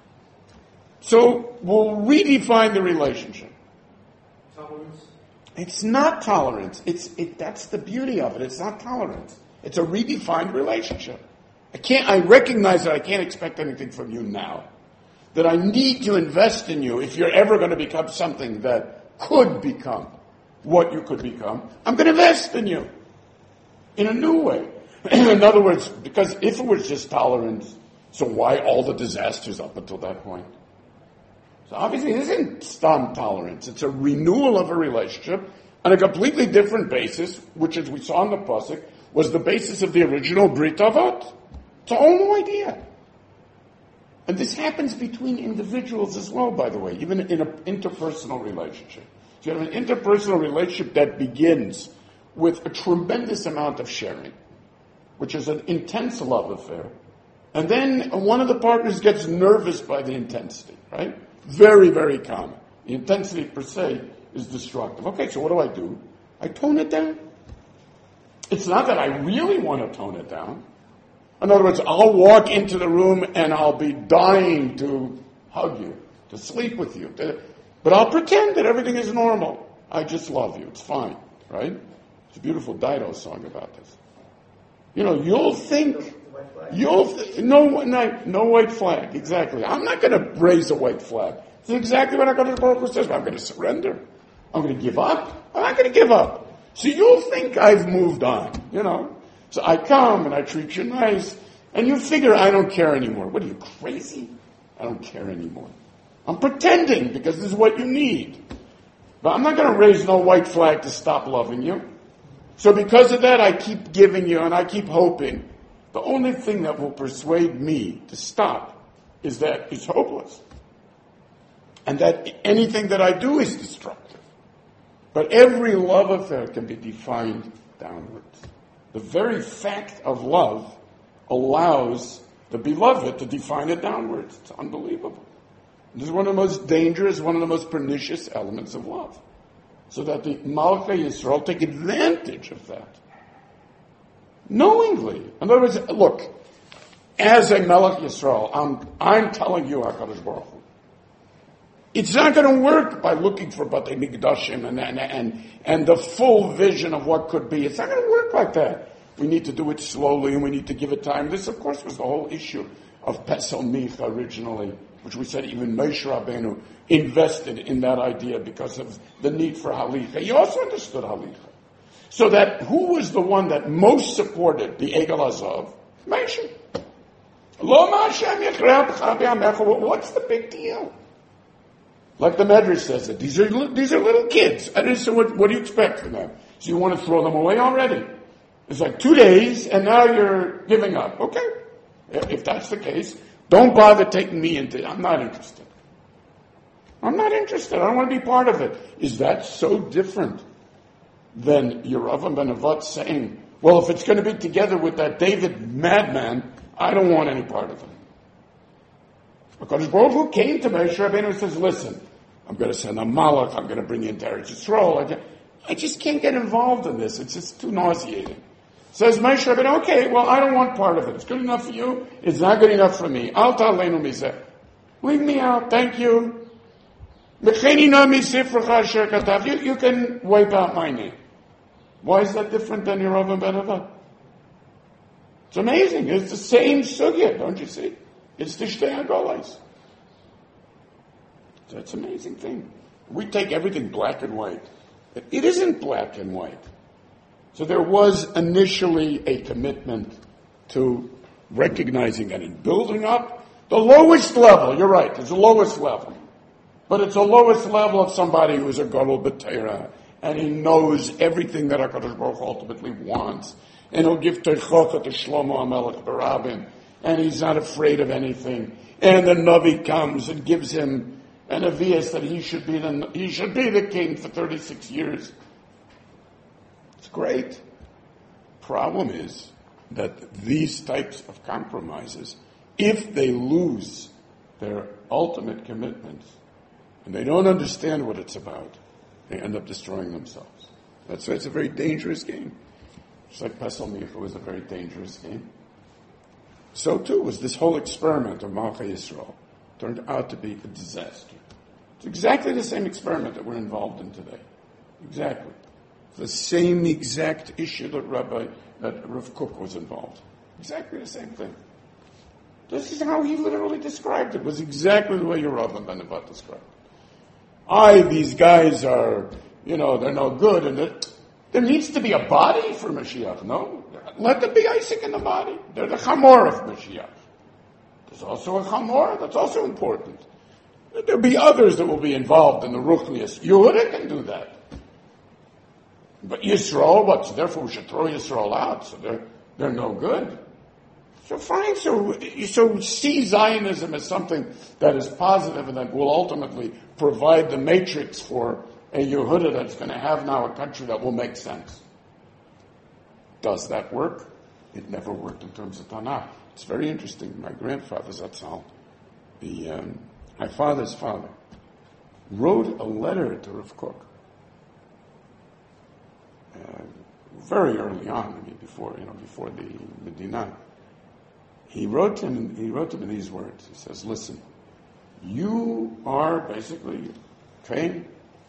So we'll redefine the relationship. Tolerance? It's not tolerance. It's it. That's the beauty of it. It's not tolerance. It's a redefined relationship. I can't. I recognize that I can't expect anything from you now. That I need to invest in you if you're ever going to become something that could become what you could become. I'm going to invest in you in a new way. In other words, because if it was just tolerance, so why all the disasters up until that point? So obviously it isn't stam tolerance. It's a renewal of a relationship on a completely different basis, which, as we saw in the pasuk, was the basis of the original Brit Avot. It's a whole new idea. And this happens between individuals as well, by the way, even in an interpersonal relationship. So you have an interpersonal relationship that begins with a tremendous amount of sharing, which is an intense love affair. And then one of the partners gets nervous by the intensity, right? Very, very common. The intensity per se is destructive. Okay, so what do I do? I tone it down. It's not that I really want to tone it down. In other words, I'll walk into the room and I'll be dying to hug you, to sleep with you. To, but I'll pretend that everything is normal. I just love you. It's fine, right? It's a beautiful Dido song about this. You know, you'll think, you'll th- no, no, no white flag, exactly. I'm not going to raise a white flag. It's exactly what HaKadosh Baruch Hu says. I'm going to surrender. I'm going to give up. I'm not going to give up. So you'll think I've moved on, you know. So I come and I treat you nice, and you figure I don't care anymore. What are you, crazy? I don't care anymore. I'm pretending because this is what you need. But I'm not going to raise no white flag to stop loving you. So because of that, I keep giving you and I keep hoping. The only thing that will persuade me to stop is that it's hopeless. And that anything that I do is destructive. But every love affair can be defined downwards. The very fact of love allows the beloved to define it downwards. It's unbelievable. This is one of the most dangerous, one of the most pernicious elements of love. So that the Malchei Yisrael take advantage of that. Knowingly. In other words, look, as a Melech Yisrael, I'm, I'm telling you, HaKadosh Baruch Hu, it's not going to work by looking for Batei Mikdashim and, and, and, and the full vision of what could be. It's not going to work like that. We need to do it slowly and we need to give it time. This, of course, was the whole issue of Pesel Micha originally, which we said even Moshe Rabbeinu invested in that idea because of the need for Halicha. He also understood Halicha. So that who was the one that most supported the Egel Hazav? Moshe. Lo ma Hashem yechrei b'cha b'yamecha. What's the big deal? Like the Medrash says it. These are, these are little kids. I just say, what, what do you expect from them? So you want to throw them away already? It's like two days, and now you're giving up. Okay. If that's the case, don't bother taking me into it. I'm not interested. I'm not interested. I don't want to be part of it. Is that so different than Yeravam ben Nevat saying, well, if it's going to be together with that David madman, I don't want any part of it. Because Baruch Hu came to Moshe Rabbeinu and says, listen, I'm going to send a malach, I'm going to bring you into Eretz Yisrael. I just can't get involved in this. It's just too nauseating. Says Moshe Rabbeinu, okay, well, I don't want part of it. It's good enough for you. It's not good enough for me. Al ta'aleinu mizeh. Leave me out. Thank you. You, you can wipe out my name. Why is that different than Yeravam ben Nevat? It's amazing. It's the same sugya, don't you see? It's the Shtei Hagolos. That's an amazing thing. We take everything black and white. It isn't black and white. So there was initially a commitment to recognizing that in building up the lowest level, you're right, it's the lowest level. But it's the lowest level of somebody who is a Gadol B'Torah, and he knows everything that HaKadosh Baruch Hu ultimately wants. And he'll give Teichocha to Shlomo HaMelech Barabin, and he's not afraid of anything. And the Navi comes and gives him an avias that he should be the, he should be the king for thirty-six years. It's great. Problem is that these types of compromises, if they lose their ultimate commitments, and they don't understand what it's about, they end up destroying themselves. That's why it's a very dangerous game. Just like Pesel Micha was a very dangerous game. So too was this whole experiment of Malchei Yisrael. Turned out to be a disaster. It's exactly the same experiment that we're involved in today. Exactly. The same exact issue that Rabbi, that Rav Kook was involved. Exactly the same thing. This is how he literally described it. It was exactly the way Yeravam ben Nevat described it. I, these guys are, you know, they're no good, and there needs to be a body for Mashiach, no? Let there be Isaac in the body. They're the Chamor of Mashiach. There's also a Chamor, that's also important. There'll be others that will be involved in the Ruchnius. Yehuda can do that. But Yisrael, what? So therefore we should throw Yisrael out, so they're, they're no good. So fine, so, so see Zionism as something that is positive and that will ultimately provide the matrix for a Yehuda that's going to have now a country that will make sense. Does that work? It never worked in terms of Tanakh. It's very interesting. My grandfather, Zatzal, the, um, my father's father, wrote a letter to Rav Kook. Uh, very early on, I mean, before, you know, before the Medina. He wrote him, he wrote him in these words. He says, listen, you are basically Kohen.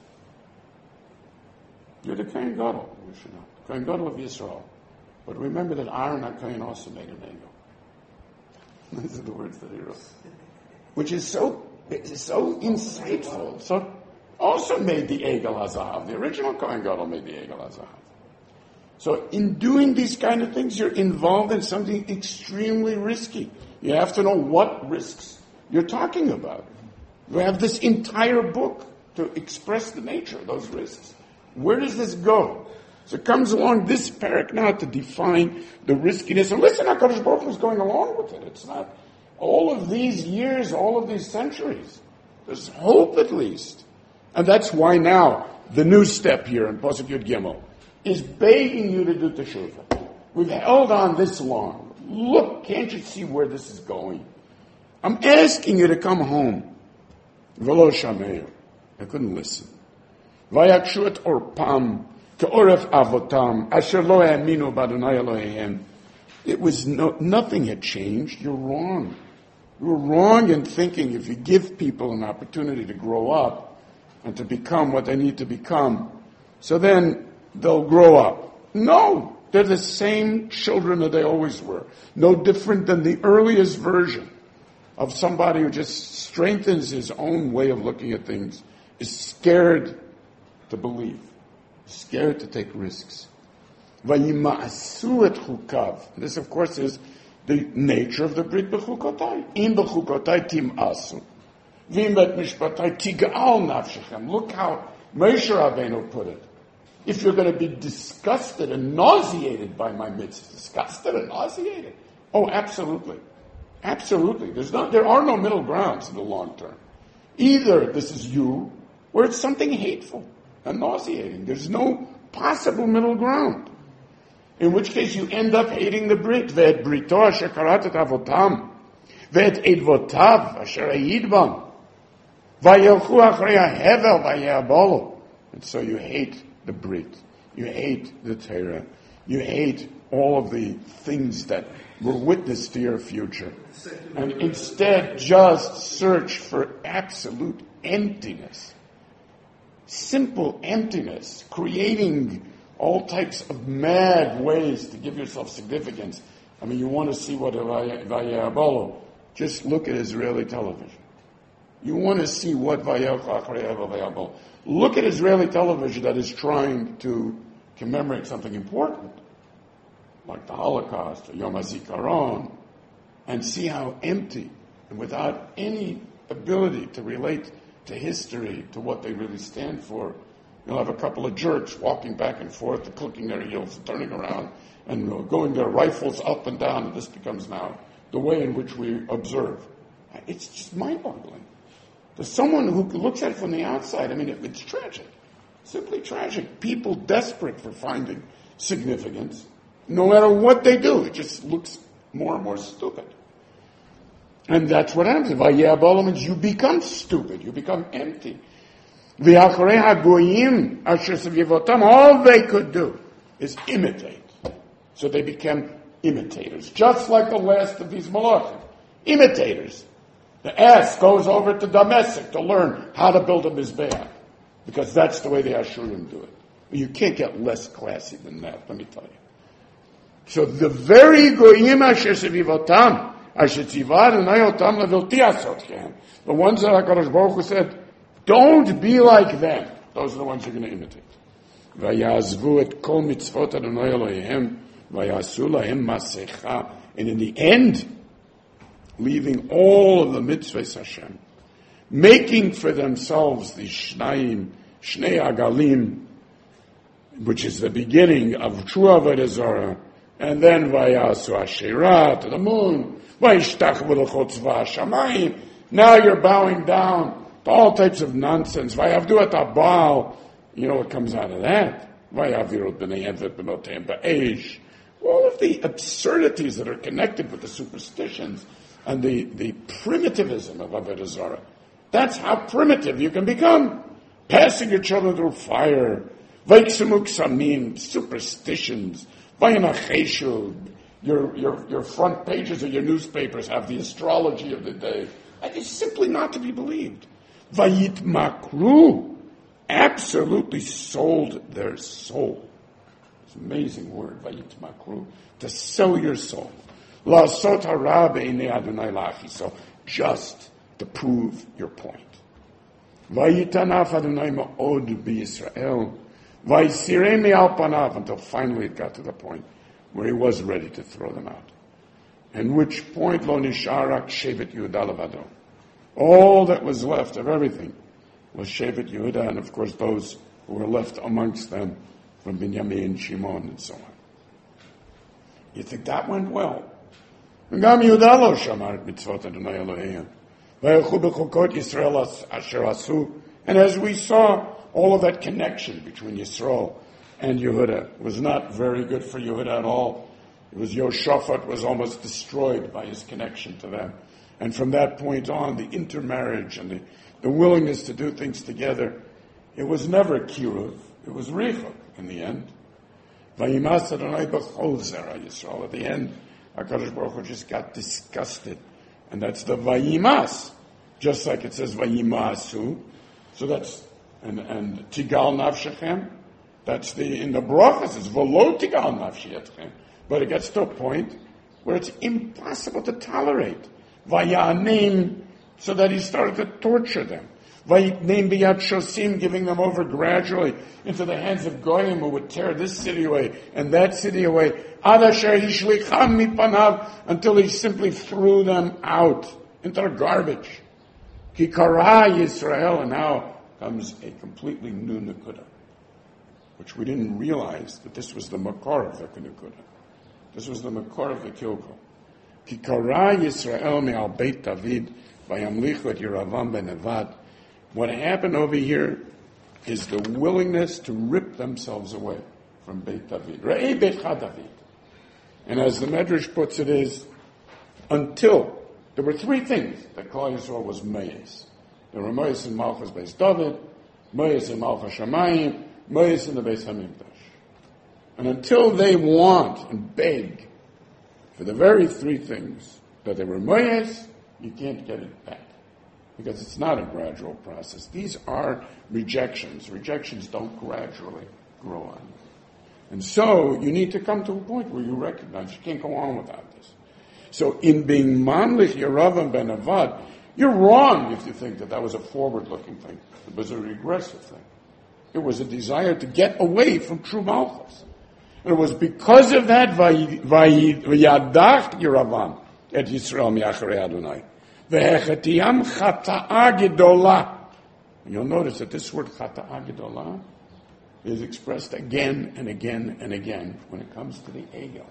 You're the Kohen Gadol, you should know. Kohen Gadol of Yisrael. But remember that Aaron HaKohen also made an Egel. These are the words that he wrote. Which is so, is so insightful. So, also made the Egel HaZahav. The original Kohen Gadol made the Egel HaZahav. So in doing these kind of things, you're involved in something extremely risky. You have to know what risks you're talking about. You have this entire book to express the nature of those risks. Where does this go? So it comes along this parak now to define the riskiness. And listen, HaKadosh Baruch Hu is going along with it. It's not all of these years, all of these centuries. There's hope at least. And that's why now the new step here in Pasuk Yud Gimel is begging you to do teshuvah. We've held on this long. Look, can't you see where this is going? I'm asking you to come home. V'lo shameir. I couldn't listen. Vayakshu et orpam ke'oref avotam asher lo ha'aminu b'Adonai Eloheihem. It was no, nothing had changed. You're wrong. You're wrong in thinking if you give people an opportunity to grow up and to become what they need to become, so then they'll grow up. No, they're the same children that they always were. No different than the earliest version of somebody who just strengthens his own way of looking at things, is scared to believe, scared to take risks. Vayima'asu et chukav. This, of course, is the nature of the Brit B'chukotai. In B'chukotai tim asu. V'im bet mishpatai tigal nafshechem. Look how Moshe Rabbeinu put it. If you're going to be disgusted and nauseated by my mitzvahs, disgusted and nauseated? Oh, absolutely. Absolutely. There's not, there are no middle grounds in the long term. Either this is you, or it's something hateful and nauseating. There's no possible middle ground. In which case you end up hating the Brit. Ve'et brito asher karatet avotam. Ve'et edvotav asher ayidbam. Vayelchu achrei hahevel vayabolo. And so you hate the Brit. You hate the Torah. You hate all of the things that were witness to your future. And instead just search for absolute emptiness. Simple emptiness. Creating all types of mad ways to give yourself significance. I mean, you want to see what Vayabolo, just look at Israeli television. You want to see what Vayabolo. Look at Israeli television that is trying to commemorate something important, like the Holocaust or Yom HaZikaron, and see how empty and without any ability to relate to history, to what they really stand for. You'll have a couple of jerks walking back and forth, clicking their heels, and turning around, and going their rifles up and down, and this becomes now the way in which we observe. It's just mind-boggling. There's someone who looks at it from the outside. I mean, it's tragic. Simply tragic. People desperate for finding significance. No matter what they do, it just looks more and more stupid. And that's what happens. Vayabolo means you become stupid. You become empty. V'achrei hagoyim asher sevivotam, all they could do is imitate. So they became imitators. Just like the last of these malachim. Imitators. The ass goes over to Damascus to learn how to build a mizbeach. Because that's the way the Ashurim do it. You can't get less classy than that, let me tell you. So the very goyim asher sevivotam, asher tzivad anayotam levilti asotchem, the ones that HaKadosh Baruch Hu said, don't be like them. Those are the ones you're going to imitate. Vayazvu et kol mitzvot Adonai Eloheim, vayasu lahem masecha. And in the end, leaving all of the mitzvahs Hashem, making for themselves the shnayim, shnei agalim, which is the beginning of true avodah zarah, and then vayasu asherah to the moon, vayishtachvu l'chol tzva hashamayim. Now you're bowing down to all types of nonsense. Vayavdu et Baal. You know what comes out of that? Vayavirut b'nei evet b'noteim ba'esh. All of the absurdities that are connected with the superstitions and the, the primitivism of avodah zarah. That's how primitive you can become. Passing your children through fire. Vaiksamuk samim, superstitions. Vayanacheshu. Your, your, your front pages of your newspapers have the astrology of the day. That is simply not to be believed. Vayit makru, absolutely sold their soul. It's an amazing word, vayit makru, to sell your soul. La'asot hara be'inei Adonai la'achi, so just to prove your point. Vayitanaf Adonai ma'od b'Yisrael, vayisirei me'al panav, until finally it got to the point where he was ready to throw them out. At which point, lo nisharak shevet Yehuda levado. All that was left of everything was Shevet Yehuda, and of course those who were left amongst them from Binyamin, Shimon, and so on. You think that went well? Gam Yehuda lo shamar et mitzvot Adonai Eloheim, vayelchu b'chukot Yisrael asher asu. And as we saw, all of that connection between Yisrael and Yehuda was not very good for Yehuda at all. It was Yoshaphat was almost destroyed by his connection to them. And from that point on, the intermarriage and the, the willingness to do things together, it was never kiruv. It was richuk in the end. Vayimas Adonai b'chol zera Yisrael. At the end, HaKadosh Baruch Hu just got disgusted. And that's the vayimas. Just like it says vayimasu. So that's, and, and tigal nafshechem. That's the, in the brachas, it's v'lo tigal nafshechem. But it gets to a point where it's impossible to tolerate. Vayanim, so that he started to torture them. Vayitneim biyad shosim, giving them over gradually into the hands of goyim who would tear this city away and that city away. Ad asher hishlicham mipanav, until he simply threw them out into the garbage. Ki kara Yisrael, and now comes a completely new Nekuda, which we didn't realize that this was the makor of the Nekuda. This was the makor of the Kilkel. Ki kara Yisrael me'al Beit David vayamlichu et Yeravam ben Nevat. What happened over here is the willingness to rip themselves away from Beit David. Re'ei Beit David. And as the Medrash puts it is, until there were three things that Klal Yisrael was meyes. There were meyes in Malchus Beis David, meyes in Malchus Shamayim, meyes in the Beis Hamikdash. And until they want and beg for the very three things that they were meyes, you can't get it back. Because it's not a gradual process. These are rejections. Rejections don't gradually grow on you. And so you need to come to a point where you recognize you can't go on without this. So in being Mamlich Yeravam ben Nevat, you're wrong if you think that that was a forward-looking thing. It was a regressive thing. It was a desire to get away from true Malchus. And it was because of that Vayadach Yeravam et Yisrael mi'acharei Adonai. Ve'echetiyam chata'a gedola. And you'll notice that this word chata'a gedola is expressed again and again and again when it comes to the Egel,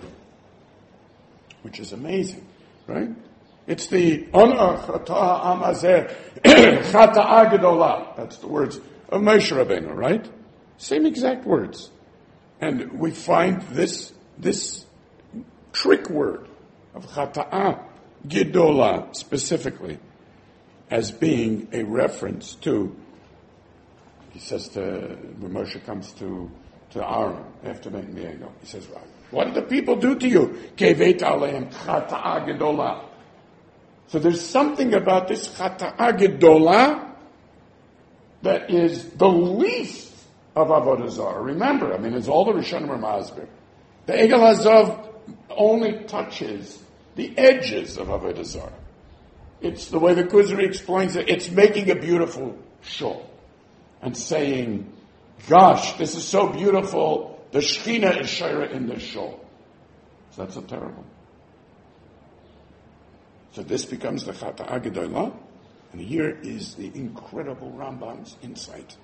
which is amazing, right? It's the Ana chata'a amazeh chata'a gedola. That's the words of Moshe Rabbeinu, right? Same exact words. And we find this, this trick word of chata'a gedola specifically as being a reference to, he says to, when Moshe comes to, to Aaron after making the Egel, he says, what did the people do to you? Keveit aleim chata'a gedola. So there's something about this chata'a gedola that is the least of Avodah Zarah. Remember, I mean, it's all the Rishonim are masbir. The Egel Hazav only touches the edges of Avodah Zarah. It's the way the Kuzari explains it. It's making a beautiful shul and saying, gosh, this is so beautiful. The Shechina is Shaira in the shul. So that's so terrible. So this becomes the Chata'a Gedolah. And here is the incredible Rambam's insight.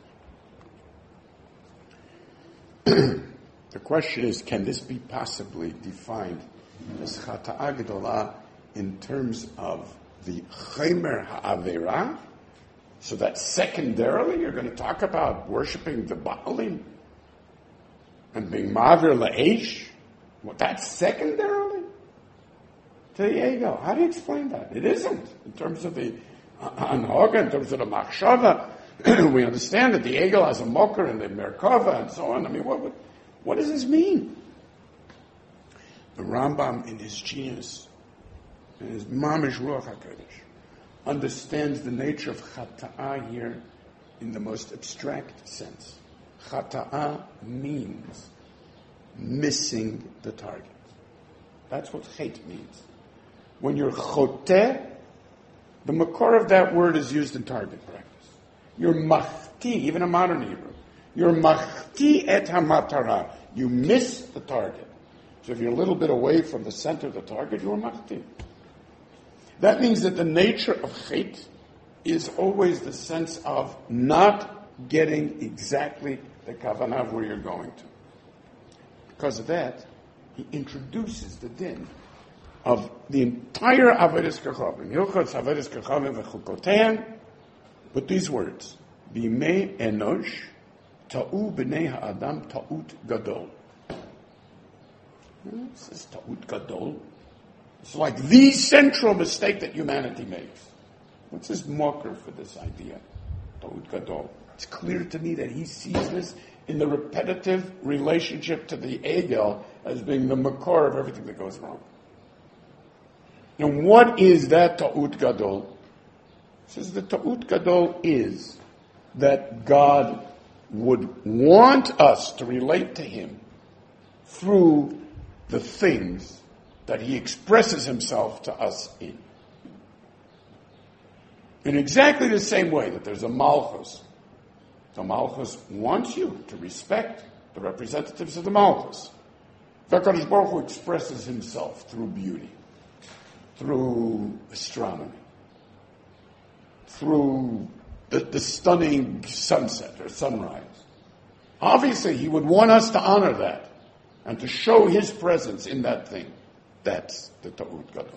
The question is, can this be possibly defined as Chata'a Gedolah in terms of the Chemer Ha'avera? So that secondarily you're going to talk about worshiping the Baalim and being Ma'avir La'esh? Well, that's secondarily to the Egel. How do you explain that? It isn't. In terms of the Anhoga, in terms of the Machshava, we understand that the Egel has a Moker and the Merkava and so on. I mean, what, what, what does this mean? The Rambam, in his genius, in his Mamish Ruach HaKodesh, understands the nature of Chata'ah here in the most abstract sense. Chata'ah means missing the target. That's what Chet means. When you're Choteh, the makor of that word is used in target practice. You're Machti, even in modern Hebrew. You're Machti et HaMatara. You miss the target. So if you're a little bit away from the center of the target, you're Machti. That means that the nature of Chet is always the sense of not getting exactly the kavanah of where you're going to. Because of that, he introduces the din of the entire Avodas Kechavim. Hilchos Avodas Kechavim v'chukotein, but these words, Bimei Enosh, Ta'u b'nei ha'adam ta'ut gadol. This is ta'ut gadol. It's like the central mistake that humanity makes. What's his marker for this idea? Ta'ut gadol. It's clear to me that he sees this in the repetitive relationship to the Egel as being the makor of everything that goes wrong. Now, what is that ta'ut gadol? He says the ta'ut gadol is that God would want us to relate to Him through the things that He expresses Himself to us in. In exactly the same way that there's a Malchus. The Malchus wants you to respect the representatives of the Malchus. HaKadosh Baruch Hu expresses himself through beauty, through astronomy, through the, the stunning sunset or sunrise. Obviously, he would want us to honor that and to show his presence in that thing. That's the Ta'ut Gadol.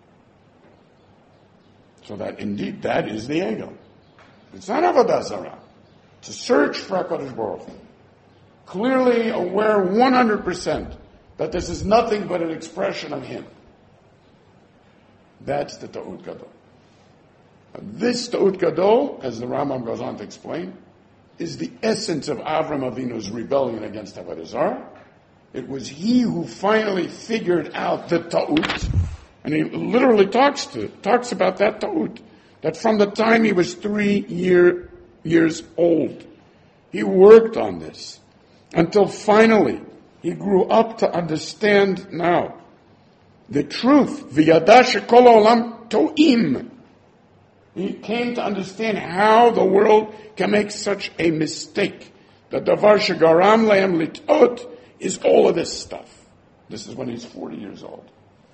So that indeed, that is the Egel. It's not Avodah Zarah. It's a search for HaKadosh Baruch Hu. Clearly aware one hundred percent that this is nothing but an expression of him. That's the Ta'ut Gadol. This Ta'ut Gadol, as the Rambam goes on to explain, is the essence of Avram Avinu's rebellion against Avodah Zarah. It was he who finally figured out the Ta'ut, and he literally talks to talks about that Ta'ut, that from the time he was three year, years old, he worked on this, until finally he grew up to understand now the truth. V'yada shekol ha'olam to'im. He came to understand how the world can make such a mistake. The davar shegaram lehem lit'ot is all of this stuff. This is when he's forty years old.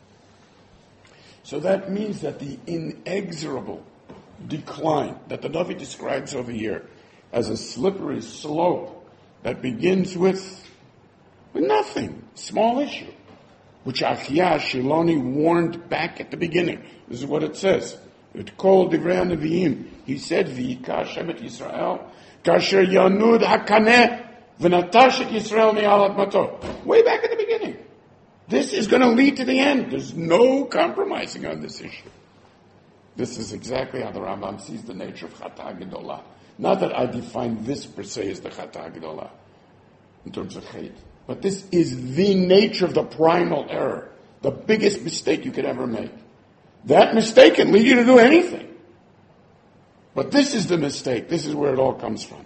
So that means that the inexorable decline that the Navi describes over here as a slippery slope that begins with, with nothing, small issue, which Achia Shiloni warned back at the beginning. This is what it says. It called Divrei Nevi'im. He said, "V'yika Hashem et Yisrael, kasher yanud hakaneh v'natash et Yisrael mi'al admato." Way back at the beginning. This is going to lead to the end. There's no compromising on this issue. This is exactly how the Rambam sees the nature of Chata Gedolah. Not that I define this per se as the Chata Gedolah in terms of hate, but this is the nature of the primal error, the biggest mistake you could ever make. That mistake can lead you to do anything. But this is the mistake. This is where it all comes from.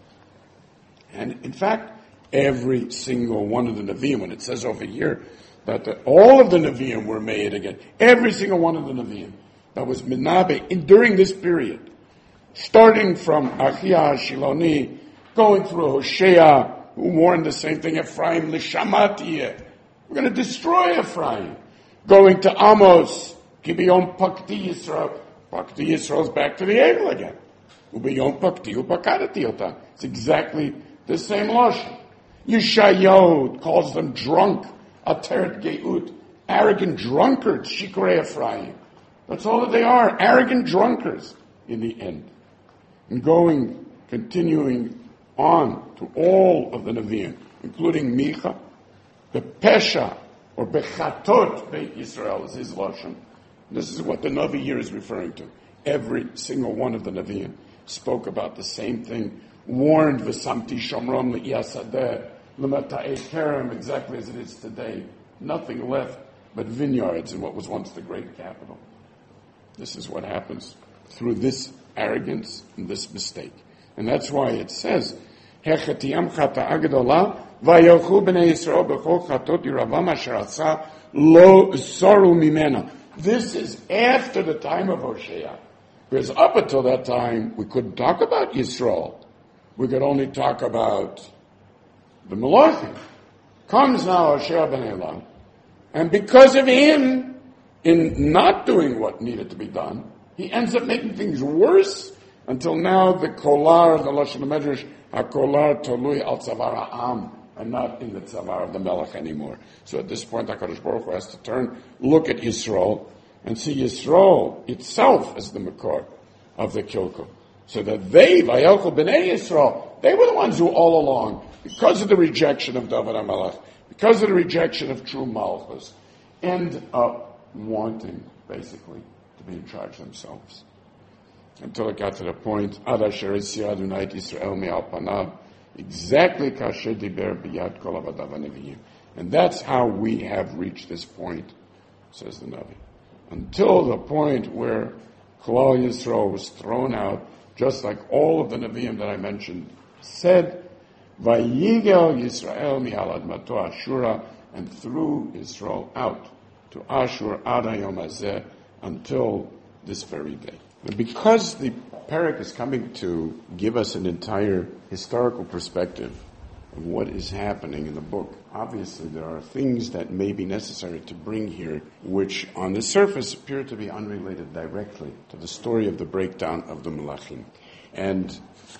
And in fact, every single one of the Nevi'im, when it says over here that the, all of the Nevi'im were made again, every single one of the Nevi'im that was Menabe in, during this period, starting from Achia Shiloni, going through Hosea, who warned the same thing, Ephraim Lishamatiyeh. We're going to destroy Ephraim. Going to Amos, Kibiyom Pakti Yisrael. Pakti Yisrael is back to the Egel again. Ubiyom Pakti Upakadati Ota. It's exactly the same lashon. Yeshayahu calls them drunk, Ateret Geut, arrogant drunkards, Shikrei Ephraim. That's all that they are, arrogant drunkards in the end. And going, continuing on to all of the Nevi'im, including Micha, the Pesha, or Bechatot Beit Yisrael is his lashon. This is what the Navi here is referring to. Every single one of the Nevi'im spoke about the same thing, warned V'samti Shomron L'Iyasadeh, L'Mata'ei Kerem, exactly as it is today. Nothing left but vineyards in what was once the great capital. This is what happens through this arrogance and this mistake. And that's why it says, Hechatiyam chata'a gedolah, vayelchu b'nei Yisrael b'chol chatot yiravam asher asa lo soru mimena. This is after the time of Hosea. Because up until that time, we couldn't talk about Yisrael. We could only talk about the Malachim. Comes now Hosea ben Elah, and because of him, in not doing what needed to be done, he ends up making things worse, until now the kolar, the Lashon HaMedrash, HaKolar Tolui al Tzavar Ha'am, and not in the Tzavar of the Melech anymore. So at this point, HaKadosh Baruch Hu has to turn, look at Yisrael, and see Yisrael itself as the Makor of the Kilkul. So that they, Vayelchu B'nei Yisrael, they were the ones who all along, because of the rejection of David HaMelech, because of the rejection of true Malchus, end up wanting, basically, to be in charge themselves. Until it got to the point, Ad asher Yisrael Adonai Yisrael me'al panav, exactly kasher diber biyad kol avadav haneviim. And that's how we have reached this point, says the Navi. Until the point where Klal Yisrael was thrown out, just like all of the Nevi'im that I mentioned said, Vayigel Yisrael mi'al admato Ashura, and threw Israel out to Ashur ad hayom hazeh, until this very day. Because the Perek is coming to give us an entire historical perspective of what is happening in the book, obviously there are things that may be necessary to bring here which on the surface appear to be unrelated directly to the story of the breakdown of the Melachim. And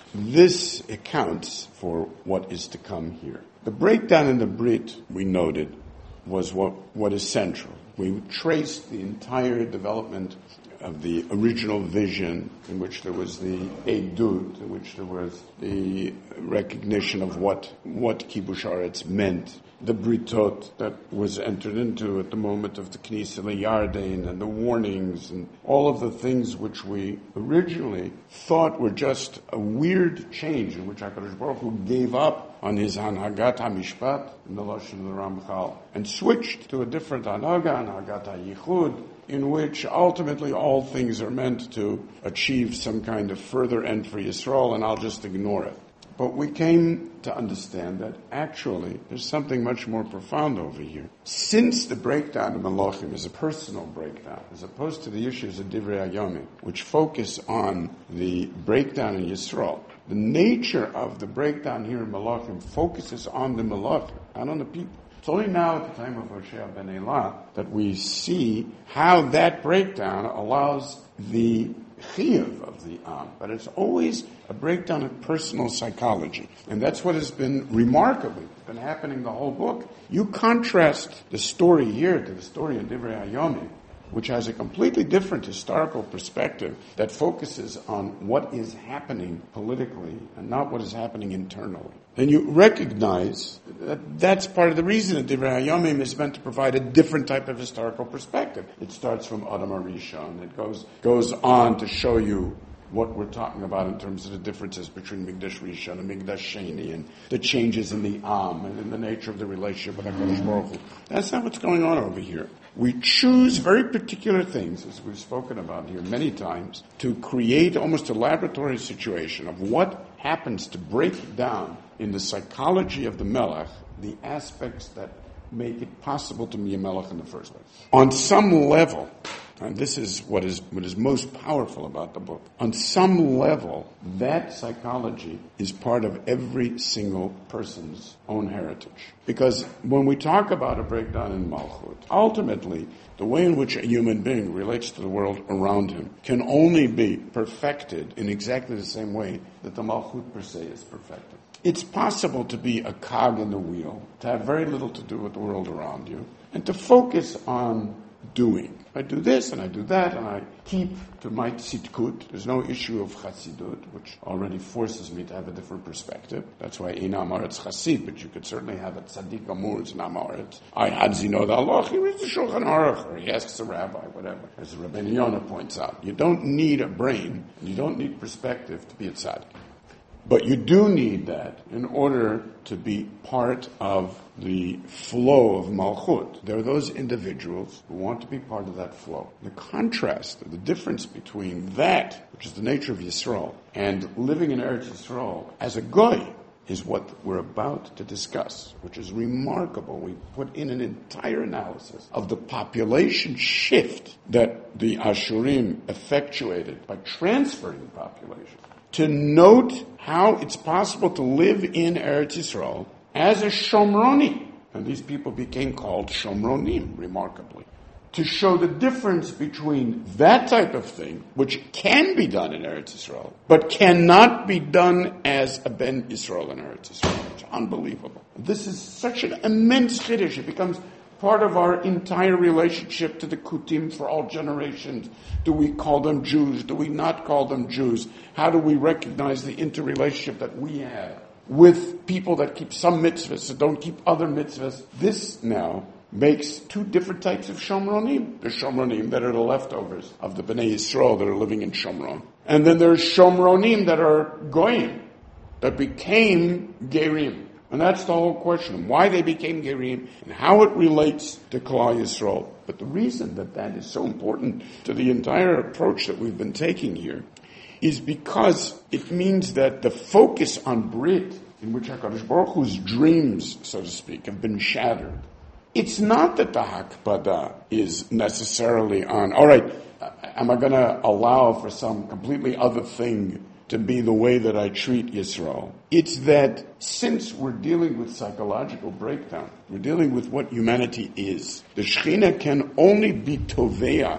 this accounts for what is to come here. The breakdown in the Brit, we noted, was what, what is central. We traced the entire development of the original vision, in which there was the Eidut, in which there was the recognition of what what Kibush Aretz meant, the Britot that was entered into at the moment of the Knesset Yarden, and the warnings, and all of the things which we originally thought were just a weird change, in which HaKadosh Baruch Hu gave up on his Hanhagat HaMishpat, in the Lashon of the Ramchal, and switched to a different Hanhaga, Hanhagat HaYichud, in which ultimately all things are meant to achieve some kind of further end for Yisrael, and I'll just ignore it. But we came to understand that actually there's something much more profound over here. Since the breakdown of Malachim is a personal breakdown, as opposed to the issues of Divrei Hayomim, which focus on the breakdown in Yisrael, the nature of the breakdown here in Malachim focuses on the Malachim, not on the people. It's only now at the time of Hoshea ben Elah that we see how that breakdown allows the chiyuv of the Am. But it's always a breakdown of personal psychology. And that's what has been remarkably been happening the whole book. You contrast the story here to the story in Divrei Hayomim, which has a completely different historical perspective that focuses on what is happening politically and not what is happening internally. Then you recognize that that's part of the reason that Divrei Hayomim is meant to provide a different type of historical perspective. It starts from Adam HaRishon. It goes goes on to show you what we're talking about in terms of the differences between Mikdash Rishon and Mikdash Sheni, and the changes in the Am and in the nature of the relationship with HaKadosh Baruch Hu. That's not what's going on over here. We choose very particular things, as we've spoken about here many times, to create almost a laboratory situation of what happens to break down in the psychology of the Melech the aspects that make it possible to be a Melech in the first place. On some level, and this is what is what is most powerful about the book, on some level, that psychology is part of every single person's own heritage. Because when we talk about a breakdown in Malchut, ultimately, the way in which a human being relates to the world around him can only be perfected in exactly the same way that the Malchut per se is perfected. It's possible to be a cog in the wheel, to have very little to do with the world around you, and to focus on doing. I do this and I do that, and I keep to my tzidkut. There's no issue of chassidut, which already forces me to have a different perspective. That's why ein am haaretz chassid, but you could certainly have a tzaddik amur, it's an am haaretz. I had zinod Allah, he reads the Shulchan Aruch, or he asks a rabbi, whatever. As Rabbeinu Yonah points out, you don't need a brain, you don't need perspective to be a tzaddik. But you do need that in order to be part of the flow of Malchut. There are those individuals who want to be part of that flow. The contrast, the difference between that, which is the nature of Yisrael, and living in Eretz Yisrael as a goy, is what we're about to discuss, which is remarkable. We put in an entire analysis of the population shift that the Ashurim effectuated by transferring population, to note how it's possible to live in Eretz Yisrael as a Shomroni. And these people became called Shomronim, remarkably. To show the difference between that type of thing, which can be done in Eretz Yisrael, but cannot be done as a Ben Yisrael in Eretz Yisrael. It's unbelievable. This is such an immense chiddush. It becomes part of our entire relationship to the Kutim for all generations. Do we call them Jews? Do we not call them Jews? How do we recognize the interrelationship that we have with people that keep some mitzvahs and don't keep other mitzvahs? This now makes two different types of Shomronim. There's Shomronim that are the leftovers of the Bnei Yisrael that are living in Shomron. And then there's Shomronim that are Goyim, that became Gerim. And that's the whole question, why they became Gerim and how it relates to Klal Yisrael. But the reason that that is so important to the entire approach that we've been taking here is because it means that the focus on Brit, in which HaKadosh Baruch Hu's dreams, so to speak, have been shattered, It's not that the Hakpada is necessarily on, all right, am I going to allow for some completely other thing to be the way that I treat Yisrael? It's that since we're dealing with psychological breakdown, we're dealing with what humanity is. The Shekhinah can only be Tovea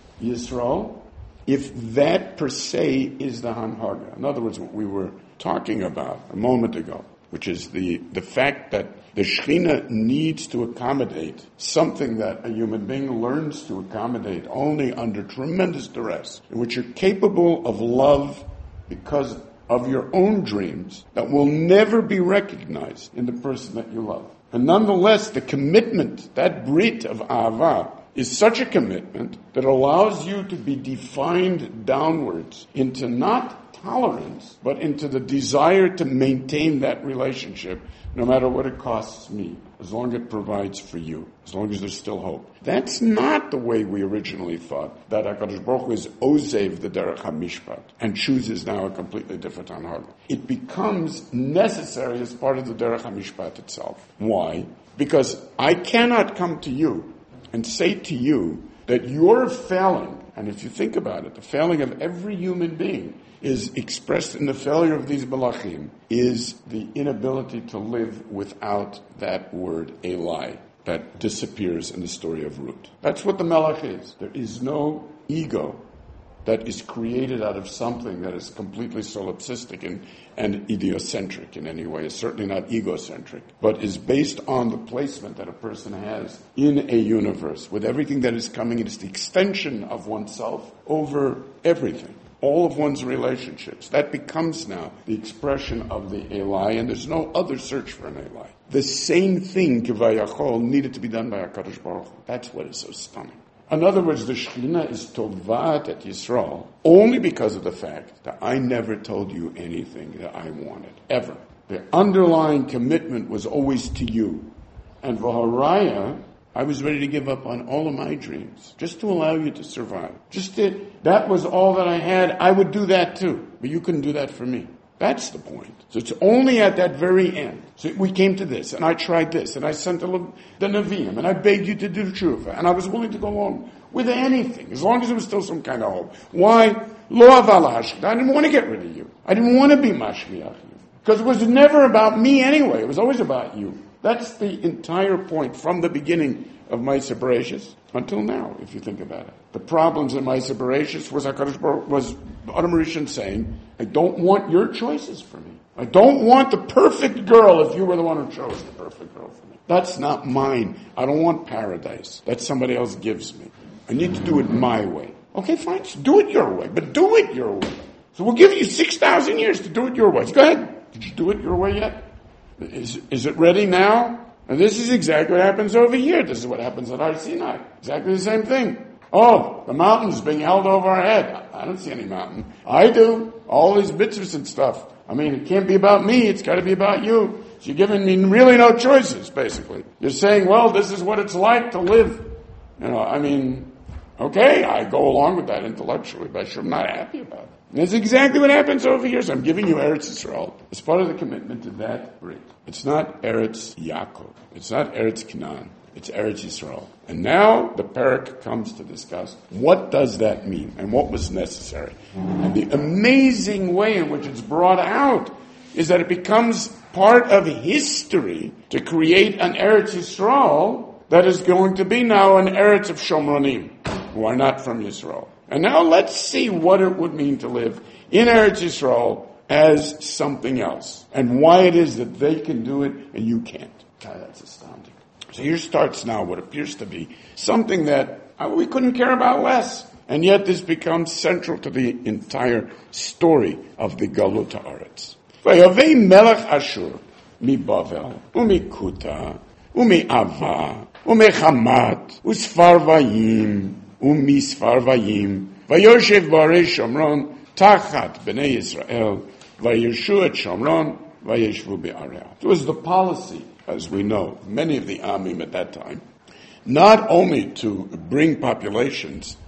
Yisrael if that per se is the Hanhaga. In other words, what we were talking about a moment ago, which is the, the fact that the Shekhinah needs to accommodate something that a human being learns to accommodate only under tremendous duress, in which you're capable of love because of your own dreams that will never be recognized in the person that you love. And nonetheless, the commitment, that brit of Ahava, is such a commitment that allows you to be defined downwards into not tolerance, but into the desire to maintain that relationship no matter what it costs me, as long as it provides for you, as long as there's still hope. That's not the way we originally thought, that HaKadosh Baruch Hu is ozev the derech hamishpat and chooses now a completely different hanhaga. It becomes necessary as part of the derech hamishpat itself. Why? Because I cannot come to you and say to you that you're failing, and if you think about it, the failing of every human being is expressed in the failure of these malachim, is the inability to live without that word Elai that disappears in the story of Ruth. That's what the melech is. There is no ego that is created out of something that is completely solipsistic and, and idiocentric in any way. It's certainly not egocentric, but is based on the placement that a person has in a universe with everything that is coming. It is the extension of oneself over everything. All of one's relationships. That becomes now the expression of the Elai, and there's no other search for an Elai. The same thing, Kivayachol, needed to be done by HaKadosh Baruch Hu. That's what is so stunning. In other words, the Shekhinah is Tovat at Yisrael only because of the fact that I never told you anything that I wanted, ever. The underlying commitment was always to you. And Vaharaya, I was ready to give up on all of my dreams just to allow you to survive. Just to, that was all that I had. I would do that too, but you couldn't do that for me. That's the point. So it's only at that very end. So we came to this, and I tried this, and I sent the, the Nevi'im, and I begged you to do tshuva, and I was willing to go along with anything, as long as there was still some kind of hope. Why? Lo aval hashchita. I didn't want to get rid of you. I didn't want to be mashgiach. Because it was never about me anyway. It was always about you. That's the entire point from the beginning of Ma'aser Bereishis until now, if you think about it. The problems in Ma'aser Bereishis was HaKadosh Baruch was Adam Rishon saying, I don't want your choices for me. I don't want the perfect girl if you were the one who chose the perfect girl for me. That's not mine. I don't want paradise. That somebody else gives me. I need to do it my way. Okay, fine. So do it your way, but do it your way. So we'll give you six thousand years to do it your way. So go ahead. Did you do it your way yet? Is, is it ready now? And this is exactly what happens over here. This is what happens at Har Sinai. Exactly the same thing. Oh, the mountain's being held over our head. I don't see any mountain. I do. All these mitzvahs and stuff. I mean, it can't be about me. It's got to be about you. So you're giving me really no choices, basically. You're saying, well, this is what it's like to live. You know, I mean, okay, I go along with that intellectually, but I'm not happy about it. And that's exactly what happens over here. So I'm giving you Eretz Yisrael as part of the commitment to that brit. It's not Eretz Yaakov. It's not Eretz Canaan. It's Eretz Yisrael. And now the parak comes to discuss what does that mean and what was necessary. And the amazing way in which it's brought out is that it becomes part of history to create an Eretz Yisrael that is going to be now an Eretz of Shomronim, who are not from Yisrael. And now let's see what it would mean to live in Eretz Yisrael as something else, and why it is that they can do it and you can't. God, that's astounding. So here starts now what appears to be something that we couldn't care about less, and yet this becomes central to the entire story of the Galut Haaretz. Vayavei Melech Ashur mi Bavel umi Kuta umi Ava umi Chamat usfar vayim umi sfar vayim vayoshev barei Shomron tachat bnei Yisrael vayeshu et Shomron vayeshvu be'areah. It was the policy, as we know, many of the Amim at that time, not only to bring populations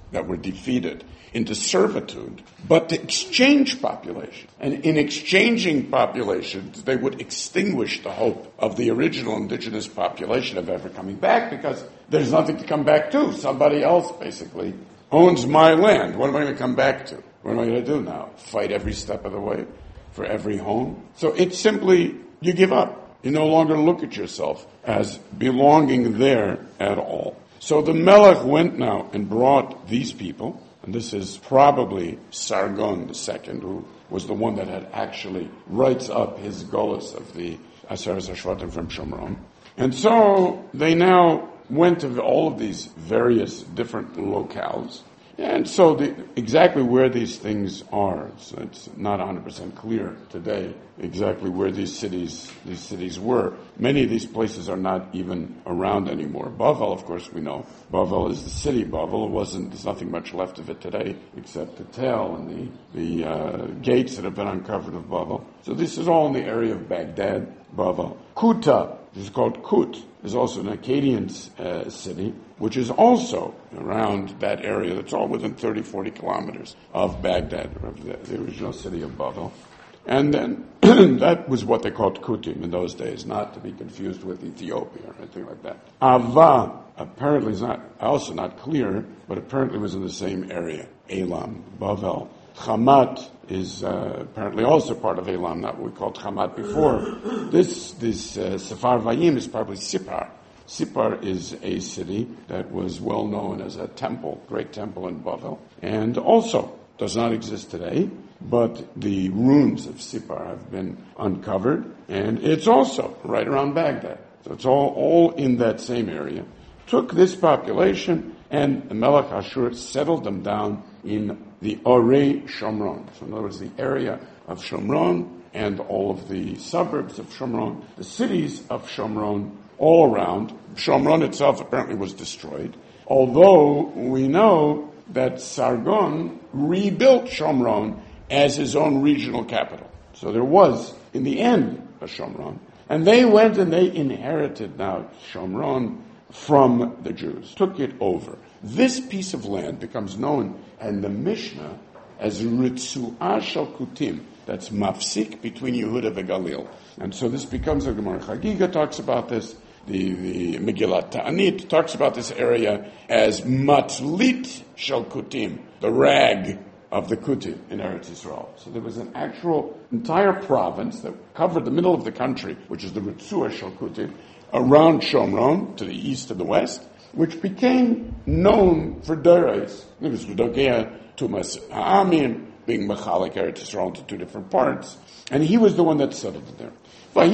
that were defeated into servitude, but to exchange population. And in exchanging populations, they would extinguish the hope of the original indigenous population of ever coming back, because there's nothing to come back to. Somebody else basically owns my land. What am I going to come back to? What am I going to do now? Fight every step of the way for every home? So it's simply, you give up. You no longer look at yourself as belonging there at all. So the Melech went now and brought these people, and this is probably Sargon the Second, who was the one that had actually writes up his Golus of the Aseres HaShvatim from Shomron. And so they now went to all of these various different locales. And so the, exactly where these things are, so it's not one hundred percent clear today exactly where these cities these cities were. Many of these places are not even around anymore. Bavel, of course, we know. Bavel is the city. Bavel wasn't. There's nothing much left of it today except the tail and the the uh, gates that have been uncovered of Bavel. So this is all in the area of Baghdad, Bavel. Kuta, this is called Kut, is also an Akkadian uh, city, which is also around that area. That's all within thirty, forty kilometers of Baghdad, of the, the original city of Bavel. And then that was what they called Kutim in those days, not to be confused with Ethiopia or anything like that. Ava apparently is not, also not clear, but apparently was in the same area. Elam, Bavel. Hamat is uh, apparently also part of Elam, not what we called Hamat before. This this uh, Sefar Vayim is probably Sipar. Sipar is a city that was well known as a temple, great temple in Bavel, and also does not exist today, but the ruins of Sipar have been uncovered, and it's also right around Baghdad. So it's all, all in that same area. Took this population, and the Melech Ashur settled them down in the Orei Shomron. So in other words, the area of Shomron and all of the suburbs of Shomron, the cities of Shomron all around. Shomron itself apparently was destroyed, although we know that Sargon rebuilt Shomron as his own regional capital. So there was, in the end, a Shomron. And they went and they inherited now Shomron from the Jews, took it over. This piece of land becomes known in the Mishnah as Ritzuah Shel Kutim. That's mafsik between Yehuda and Galil. And so this becomes, the Gemara Chagiga talks about this, the, the Megillat Ta'anit talks about this area as Matlit Shel Kutim, the rag of the Kutim in Eretz Yisrael. So there was an actual entire province that covered the middle of the country, which is the Ritzuah Shel Kutim, around Shomron, to the east and the west, which became known for Doros. It was Dogea, Tumas Ha'amim, being Mechalik Eretz Yisrael into two different parts. And he was the one that settled it there. When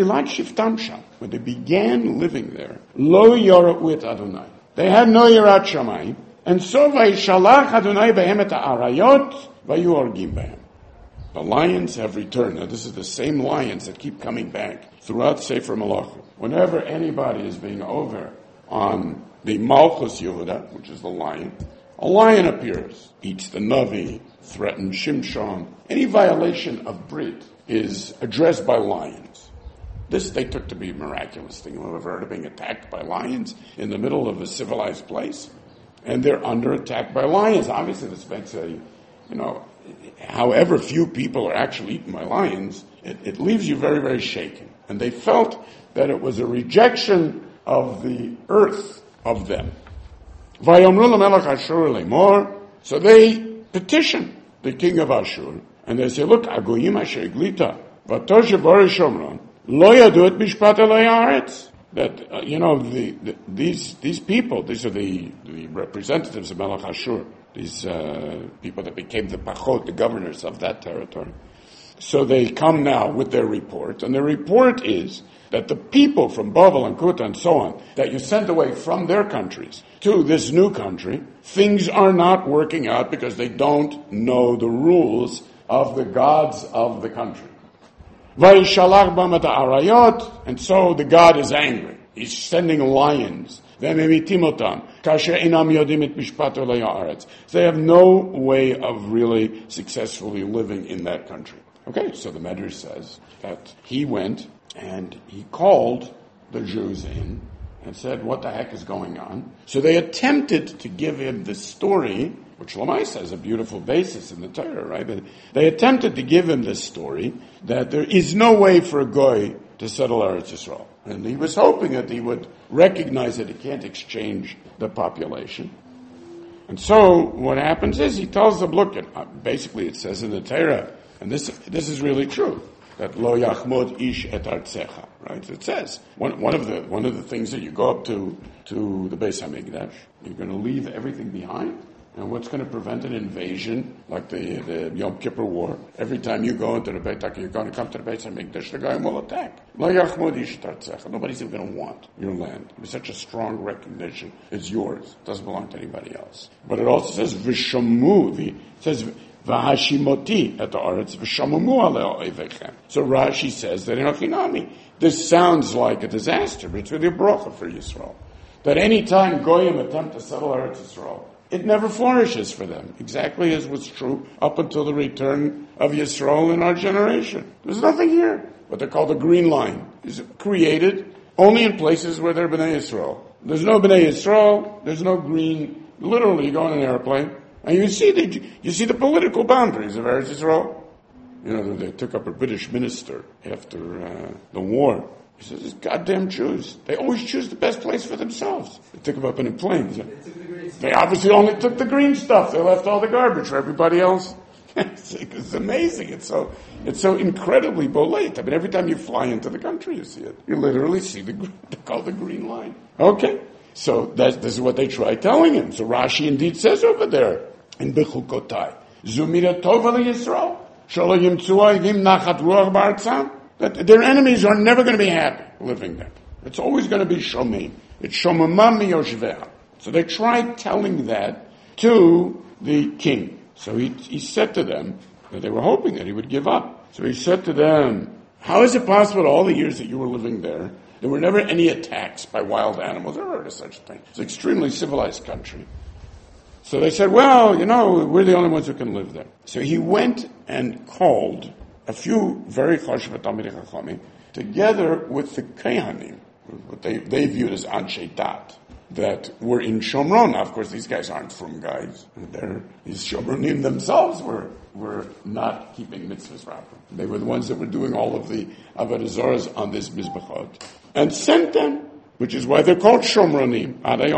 they began living there, Lo Yora'u Adonai. They had no Yirat Shamayim. And so Vayishalach Adonai behem et ha'arayot vayu orgim behem. The lions have returned. Now this is the same lions that keep coming back throughout Sefer Malachim. Whenever anybody is being over on the Malchus Yehuda, which is the lion, a lion appears, eats the Navi, threatens Shimshon. Any violation of Brit is addressed by lions. This they took to be a miraculous thing. You ever heard of being attacked by lions in the middle of a civilized place? And they're under attack by lions. Obviously this makes a, you know, however few people are actually eaten by lions, it, it leaves you very, very shaken. And they felt that it was a rejection of the earth of them. So they petition the king of Ashur, and they say, look, Agoyim asher glita, v'toshe b'orei Shomron, lo yadu et mishpat elei haaretz. That, uh, you know, the, the, these these people, these are the, the representatives of Melech Ashur, these uh, people that became the pachot, the governors of that territory. So they come now with their report, and their report is that the people from Bavel and Kuta and so on, that you sent away from their countries to this new country, things are not working out because they don't know the rules of the gods of the country. Vayishalach bam et ha'arayot, and so the God is angry. He's sending lions. Ve'memitim otam, kasher inam yodim et mishpat elei haaretz. They have no way of really successfully living in that country. Okay, so the Medrash says that he went and he called the Jews in, and said, what the heck is going on? So they attempted to give him this story, which Lamaisa has a beautiful basis in the Torah, right? But they attempted to give him this story that there is no way for a goy to settle Eretz Yisrael. And he was hoping that he would recognize that he can't exchange the population. And so what happens is he tells them, look, basically it says in the Torah, and this this is really true, that lo yachmod ish et artzecha, right? It says one one of the one of the things that you go up to to the Beis Hamikdash, you're going to leave everything behind. And what's going to prevent an invasion like the the Yom Kippur War? Every time you go into the Beit HaKnesset, you're going to come to the Beis Hamikdash, the guy will attack. Lo yachmod ish et artzecha. Nobody's even going to want your land. It's such a strong recognition. It's yours. It doesn't belong to anybody else. But it also says v'shamu. It says v'hashimoti et haaretz v'shamumu alei oivechem. So Rashi says that in Ochinami, this sounds like a disaster, but it's really a bracha for Yisrael. That any time Goyim attempt to settle Eretz Yisrael, it never flourishes for them, exactly as was true up until the return of Yisrael in our generation. There's nothing here. What they call the green line is created only in places where there are Bnei Yisrael. There's no Bnei Yisrael, there's no green. Literally, you go on an airplane, and you see the, you see the political boundaries of Eretz Yisrael. You know, they took up a British minister after uh, the war. He says, these goddamn Jews, they always choose the best place for themselves. They took him up in a plane. They obviously only took the green stuff. They left all the garbage for everybody else. It's amazing. It's so it's so incredibly bolate. I mean, every time you fly into the country, you see it. You literally see the they call the green line. Okay, so that's, this is what they try telling him. So Rashi indeed says over there in Bechukotai, Zumira Tova Yisrael, Shalo Yimtzu Oivim Nachat Ruach Ba'artzam, that their enemies are never going to be happy living there. It's always going to be Shomim. It's Shomamam Yoshveha. So they tried telling that to the king. So he, he said to them that they were hoping that he would give up. So he said to them, how is it possible all the years that you were living there, there were never any attacks by wild animals? There heard of such a thing. It's an extremely civilized country. So they said, well, you know, we're the only ones who can live there. So he went and called a few very chashuv Talmidei Chachamim together with the Kehanim, what they, they viewed as Anshe Dat, that were in Shomron. Now, of course, these guys aren't from guys. They're, these Shomronim themselves were were not keeping mitzvahs proper. They were the ones that were doing all of the avodah zaras on this mizbachot, and sent them, which is why they're called Shomronim.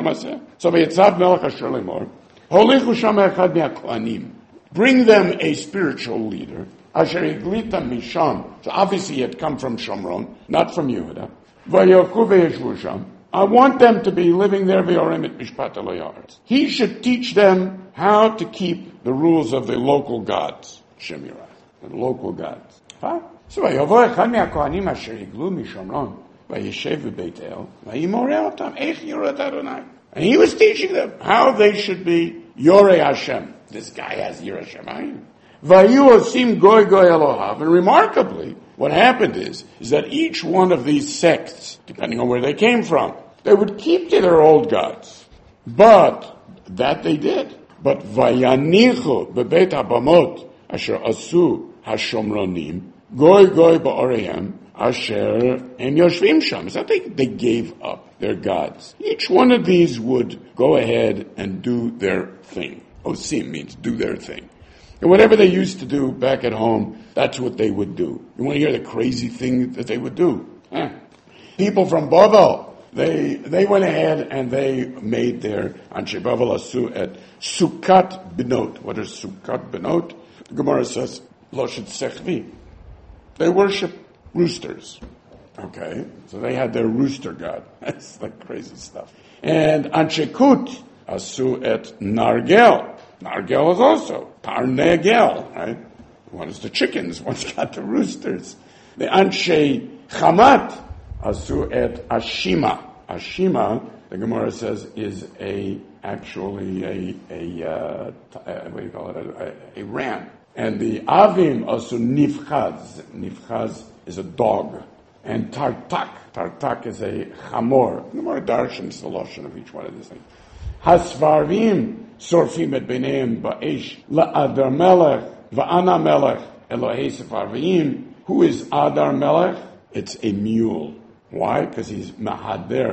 So Vayetzav Melech Asher Lemor, Holichu Sham Echad Me'Kohanim, bring them a spiritual leader. Asher Iglita Misham. So obviously, he had come from Shomron, not from Yehuda. Vayoku Veyeshvu Sham. I want them to be living there. He should teach them how to keep the rules of the local gods. Shemirah, the local gods. Huh? So and he was teaching them how they should be Yorei Hashem. This guy has Yorei Hashem. And remarkably, what happened is, is that each one of these sects, depending on where they came from, they would keep to their old gods. But that they did. But vayanichu bebeit habamot asher asu hashomronim goy goy ba'orehem asher em yoshvim sham. So they, they gave up their gods. Each one of these would go ahead and do their thing. Osim means do their thing. And whatever they used to do back at home, that's what they would do. You want to hear the crazy thing that they would do? Huh? People from Bavel, they they went ahead and they made their Anshe Bavel Asu at Sukkot Benot. What is Sukkot Benot? The Gemara says, Loshet Sechvi. They worship roosters. Okay? So they had their rooster god. That's like crazy stuff. And Anshe Kut Asu at Nargel. Nargel is also Tarnegel, right? One is the chickens, one's got the roosters. The Anshe Chamat Asu et Ashima. Ashima, the Gemara says, is a actually a a uh, what do you call it? A, a, a ram. And the Avim Asu Nifchaz. Nifchaz is a dog. And Tartak. Tartak is a Chamor. The Gemara darshans the lashon of each one of these things. Hasvarvim Sorfim et Beneim Ba'esh La'adar Melech Va'ana Melech Elohei Sefarvim. Who is Adar Melech? It's a mule. Why? Because he's Mahader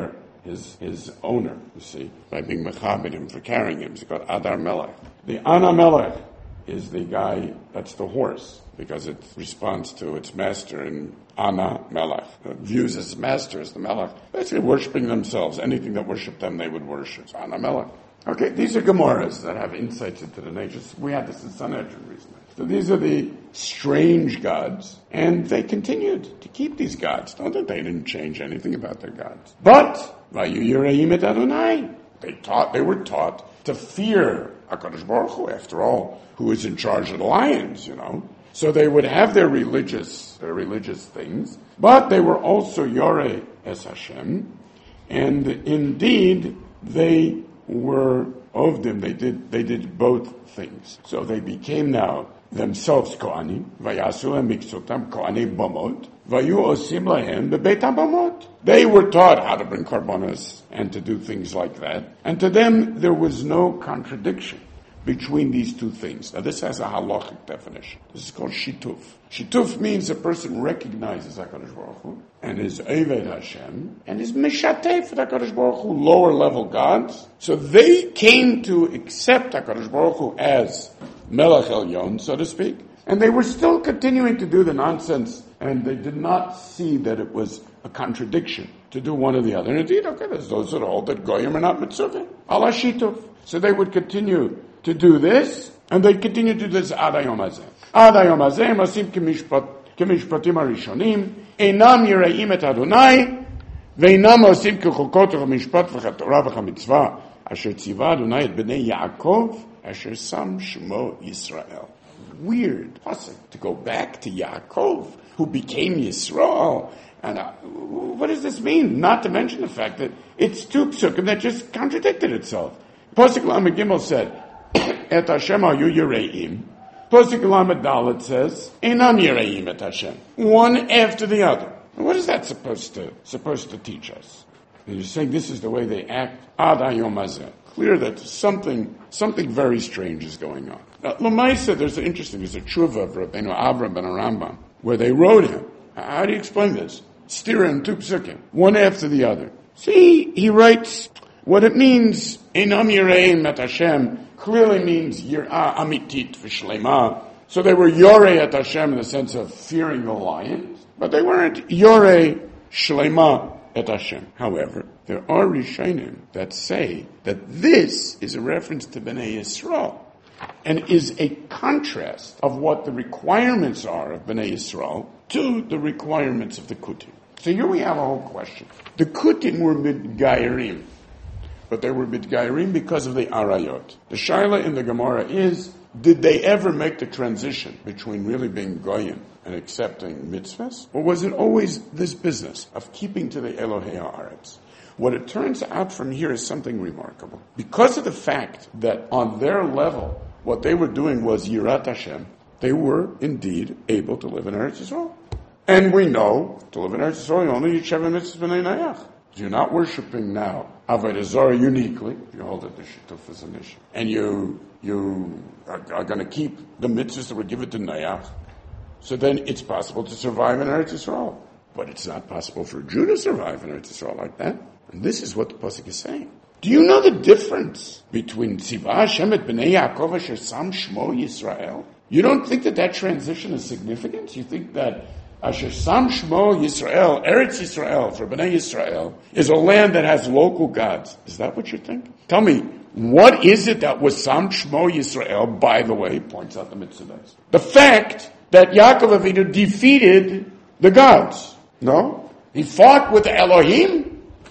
his his owner, you see, by being mechabed him for carrying him. He's called Adar Melech. The Ana Melech is the guy, that's the horse, because it responds to its master, and Ana Melech it views its master as the Melech. Basically worshiping themselves. Anything that worshiped them, they would worship. So Ana Melech. Okay, these are Gemaras that have insights into the nature. We had this in Sanhedrin recently. So these are the strange gods, and they continued to keep these gods. Don't think they didn't change anything about their gods. But, Vayu Yireim et Adonai, they taught, they were taught to fear HaKadosh Baruch Hu, after all, who is in charge of the lions, you know. So they would have their religious, their religious things, but they were also Yoreh es Hashem, and indeed they were of them. They did they did both things. So they became now themselves Kohanim, Vayasu and Miksotam Kohanim Bamot, Vayu Osim Lahem Bebeit Bamot. They were taught how to bring karbonos and to do things like that, and to them there was no contradiction between these two things. Now this has a halachic definition. This is called shituf. Shituf means a person recognizes HaKadosh Baruch Hu and is Eved Hashem and is mishatef for HaKadosh Baruch Hu, lower level gods. So they came to accept HaKadosh Baruch Hu as Melech Elyon, so to speak, and they were still continuing to do the nonsense, and they did not see that it was a contradiction to do one or the other. And indeed, okay, there's those that hold that Goyim are not mitzvah, ala shituf. So they would continue to do this, and they continue to do this ad hayom hazeh. Ad hayom hazeh, masim kemishpatim harishonim, einam yireim et Adonai, ve'einam osim kechokot v'mishpat v'chatorah v'chamitzvah, asher tziva Adonai et bnei Yaakov, asher sam shemo Yisrael. Weird pasuk to go back to Yaakov, who became Yisrael. And uh, what does this mean? Not to mention the fact that it's two psukim that just contradicted itself. Pasuk Lamed Gimel said, Et Hashem hayu yireim. Pasuk Lamed Dalet says, Einam yireim et Hashem. One after the other. And what is that supposed to supposed to teach us? And you're saying this is the way they act. Ad hayom hazeh. Clear that something something very strange is going on. Now, Lamaisa, there's an interesting, there's a tshuva of Rabbeinu Avram ben Arambam, where they wrote him. How do you explain this? Stira and two psukim, one after the other. See, he writes, what it means, Einam yireim et Hashem, clearly means yirah amitit v'shlema. So they were yoreh et Hashem in the sense of fearing the lions, but they weren't yoreh shlema et Hashem. However, there are Rishonim that say that this is a reference to Bnei Yisrael and is a contrast of what the requirements are of Bnei Yisrael to the requirements of the Kutim. So here we have a whole question. The Kutim were Midgairim, but they were Midgairim because of the Arayot. The Shaila in the Gemara is, did they ever make the transition between really being Goyim and accepting mitzvahs? Or was it always this business of keeping to the Elohei Haaretz? What it turns out from here is something remarkable. Because of the fact that on their level, what they were doing was Yirat Hashem, they were indeed able to live in Eretz Yisrael. And we know, to live in Eretz Yisrael, you only need Sheva Mitzvahs B'nai Nayach. You're not worshiping now Avodah Zarah uniquely, you hold it the Shituf as an issue. And you, you are, are going to keep the mitzvahs that were given to Nayach. So then it's possible to survive in Eretz Yisrael. But it's not possible for a Jew to survive in Eretz Yisrael like that. And this is what the pasuk is saying. Do you know the difference between Tziva Hashem et Bnei Yaakov asher sam shmo Yisrael? You don't think that that transition is significant? You think that asher sam shmo Yisrael, Eretz Yisrael, for Bnei Yisrael, is a land that has local gods. Is that what you think? Tell me, what is it that was sam shmo Yisrael, by the way, points out the Mitzvahs? The fact that Yaakov Avinu defeated the gods. No? He fought with Elohim.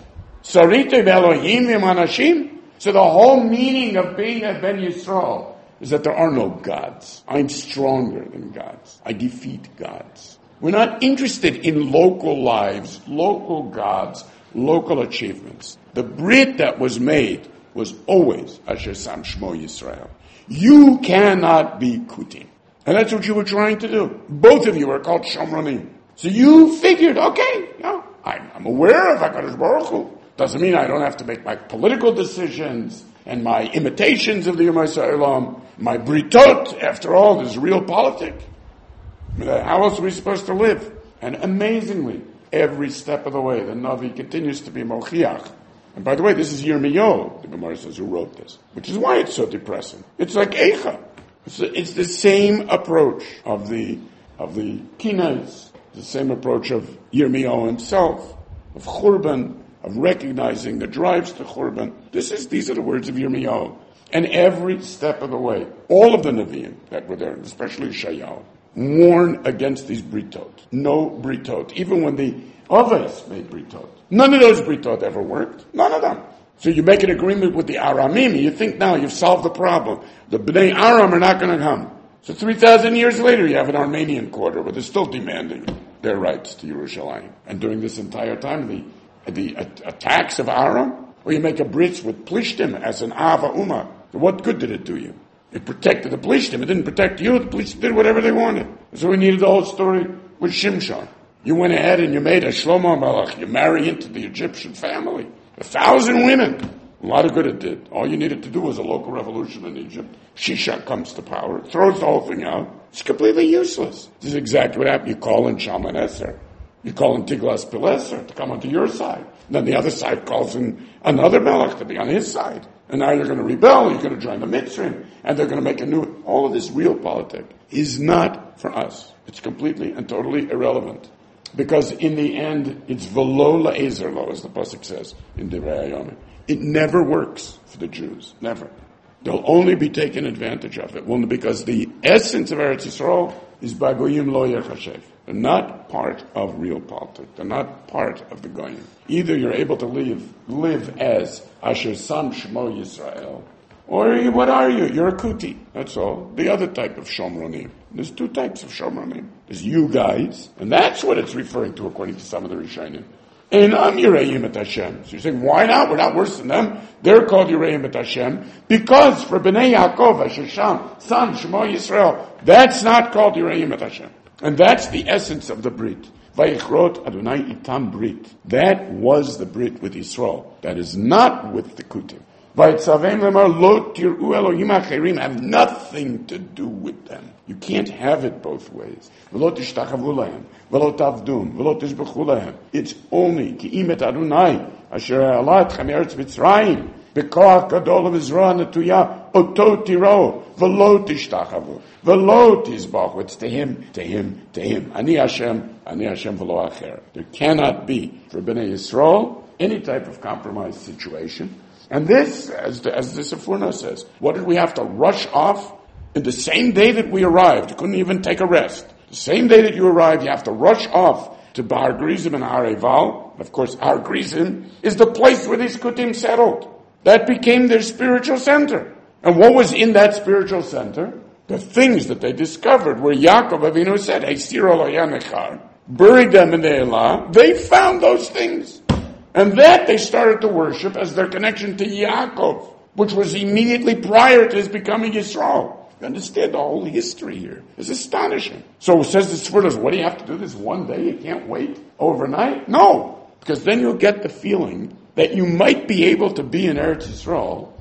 Sarita Elohim v'manashim. So the whole meaning of being a Ben Yisrael is that there are no gods. I'm stronger than gods. I defeat gods. We're not interested in local lives, local gods, local achievements. The Brit that was made was always Asher Sam Shmo Yisrael. You cannot be Kutim. And that's what you were trying to do. Both of you are called Shomronim. So you figured, okay, yeah, I'm, I'm aware of HaKadosh Baruch Hu. Doesn't mean I don't have to make my political decisions and my imitations of the Yom HaSa'olam, my britot. After all, there's real politics. How else are we supposed to live? And amazingly, every step of the way, the Navi continues to be Mochiach And by the way, this is Yirmiyahu, the Gemara says, who wrote this, which is why it's so depressing. It's like Eicha. It's, the, it's the same approach of the of the Kinas, the same approach of Yirmiyahu himself, of Churban, of recognizing the drives to Churban. This is these are the words of Yirmiyahu. And every step of the way, all of the Nevi'im that were there, especially Yeshayahu, warn against these britot. No britot. Even when the Oves made britot. None of those britot ever worked. None of them. So you make an agreement with the Aramim, you think now you've solved the problem. The Bnei Aram are not going to come. So three thousand years later you have an Armenian quarter where they're still demanding their rights to Yerushalayim. And during this entire time, the, the uh, attacks of Aram, or you make a bridge with Plishtim as an Ava Ummah. What good did it do you? It protected the Plishtim. It didn't protect you. The Plishtim did whatever they wanted. So we needed the whole story with Shimshon. You went ahead and you made a Shlomo Melech. You marry into the Egyptian family. A thousand women. A lot of good it did. All you needed to do was a local revolution in Egypt. Shishak comes to power, throws the whole thing out. It's completely useless. This is exactly what happened. You call in Shalmaneser. You call in Tiglath-Pileser to come onto your side. And then the other side calls in another Melech to be on his side. And now you're going to rebel, you're going to join the Mitzrayim, and they're going to make a new... All of this real politics is not for us. It's completely and totally irrelevant. Because in the end, it's velo la'ezer lo, as the Pasuk says in Divrei Hayom. It never works for the Jews. Never. They'll only be taken advantage of it. Well, because the essence of Eretz Yisrael is bagoyim lo yechashev. They're not part of real politics. They're not part of the goyim. Either you're able to live live as Asher Sam Shemo Yisrael, or you, what are you? You're a kuti. That's all. The other type of Shomronim. There's two types of Shomronim. There's you guys, and that's what it's referring to according to some of the Rishonim. And I'm Yireim et Hashem. So you're saying, why not? We're not worse than them. They're called Yireim et Hashem because for Bnei Yaakov, Asher Sham, Sam Shemo Yisrael, that's not called Yireim et Hashem. And that's the essence of the Brit. Vayichrot Adonai itam Brit. That was the Brit with Yisrael. That is not with the Kutim. Vayitzavem lemar lo tir'u Elohim acherim. Have nothing to do with them. You can't have it both ways. V'lo tishtachavu lahem, v'lo tavdum, v'lo tishbechu lahem. It's only ki'im et Adonai asher ha'ala etchem eretz Mitzrayim b'koach gadol v'zroa netuya oto tiro v'lo tishtachavu v'lo tizbachu. It's to him, to him, to him. Ani Hashem, ani Hashem v'lo acher. There cannot be for Bnei Yisrael any type of compromise situation. And this, as the, as the Sefurna says, what did we have to rush off? In the same day that we arrived, you couldn't even take a rest. The same day that you arrived, you have to rush off to Bar Grizim and Har Eval. Of course, Har Grizim is the place where these Kutim settled. That became their spiritual center. And what was in that spiritual center? The things that they discovered, where Yaakov Avinu said, Hey, Siro lo yanechar, buried them in the Elah. They found those things. And that they started to worship as their connection to Yaakov, which was immediately prior to his becoming Yisrael. You understand the whole history here. It's astonishing. So it says the Sfirdos, what do you have to do this one day? You can't wait overnight? No. Because then you'll get the feeling that you might be able to be in Eretz Yisrael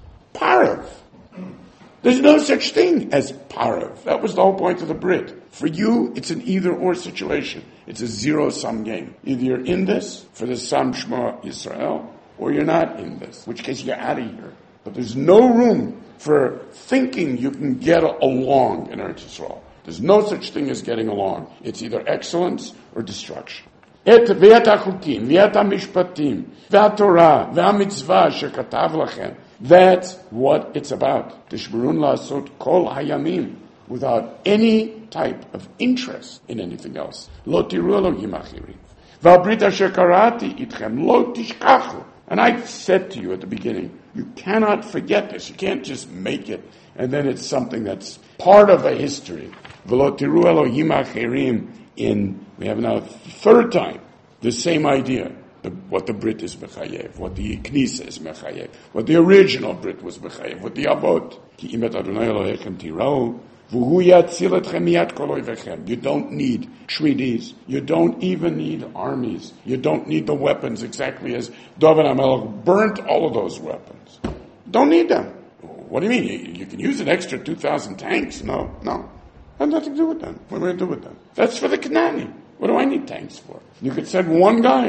Parav. There's no such thing as Parav. That was the whole point of the Brit. For you, it's an either-or situation. It's a zero-sum game. Either you're in this for the Sam Shema Yisrael, or you're not in this, in which case you're out of here. But there's no room for thinking you can get along in Eretz Yisrael. There's no such thing as getting along. It's either excellence or destruction. Et ve'et ha'chukim, ve'et ha'mishpatim, ve'atorah, ve'amitzvah shekatav lachem. That's what it's about. Tishberun la'asot kol hayamim, without any type of interest in anything else. Lo tiru Elohim achirim. Va'abrit asher karati itchem, lo tishkachu. And I said to you at the beginning, you cannot forget this. You can't just make it, and then it's something that's part of a history. V'lo tiru Elohim achirim. In, we have now third time, the same idea. The, what the Brit is mechayev, what the Knisa is mechayev, what the original Brit was mechayev, what the Avot. Ki imet Adonai Elohechem tirau, v'hu yatzil etchem miyad kol oivechem. You don't need treaties. You don't even need armies. You don't need the weapons, exactly as David HaMelech burnt all of those weapons. Don't need them. What do you mean? You, you can use an extra two thousand tanks? No, no. Has nothing to do with them. What am I going to do with them? That's for the Kanani. What do I need tanks for? You could send one guy.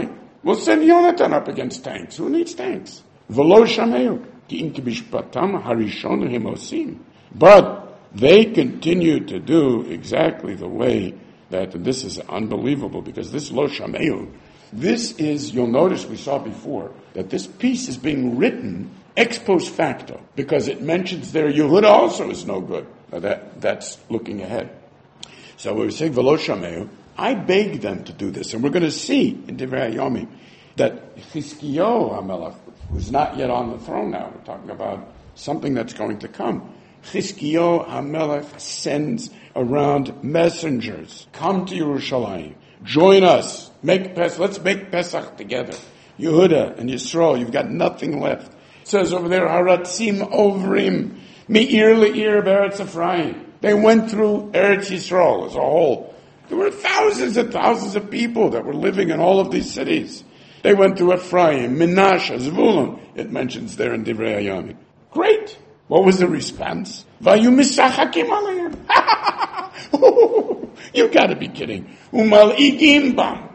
We'll send Yonatan up against tanks. Who needs tanks? V'lo shameu, ki im kibishpatam harishon hem osim. But they continue to do exactly the way that, and this is unbelievable, because this lo shameu, this is, you'll notice we saw before, that this piece is being written ex post facto, because it mentions there Yehuda also is no good. Now that, that's looking ahead. So we say v'lo shameu, I beg them to do this, and we're going to see in Divrei Hayomim that Chizkiyahu HaMelech, who's not yet on the throne now, we're talking about something that's going to come. Chizkiyahu HaMelech sends around messengers. Come to Yerushalayim. Join us. Make Pesach. Let's make Pesach together. Yehuda and Yisrael, you've got nothing left. It says over there, Haratzim Ovrim, Me'ir Le'ir Be'eretz Ephraim. They went through Eretz Yisrael as a whole. There were thousands and thousands of people that were living in all of these cities. They went through Ephraim, Menashe, Zvulun. It mentions there in Divrei Hayomim. Great. What was the response? Vayu misachakim alayim. You gotta be kidding. Umal igim bam.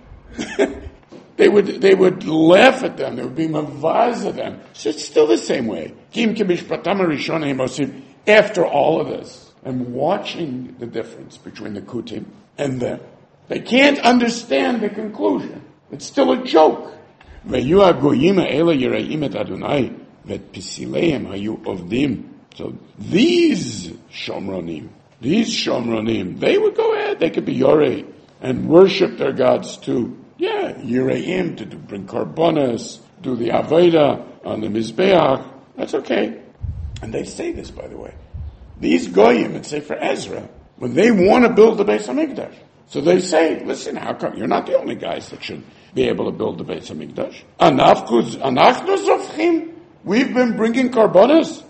They would, they would laugh at them. They would be mavaz at them. So it's still the same way. Kim kibishpatam harishon hem osim. After all of this, and watching the difference between the Kutim and them, they can't understand the conclusion. It's still a joke. Ve'yu hagoyim ha'ela yirayim et Adonai ve'et pisileim hayu ovdim. So these Shomronim, these Shomronim, they would go ahead, they could be Yorei and worship their gods too. Yeah, Yirayim to do, bring Karbonas, do the Avodah on the Mizbeach. That's okay. And they say this, by the way. These Goyim, and say for Ezra, when they want to build the Beis HaMikdash, so they say, listen, how come you're not the only guys that should be able to build the Beis HaMikdash? Anachnu zofchim. We've been bringing Karbonas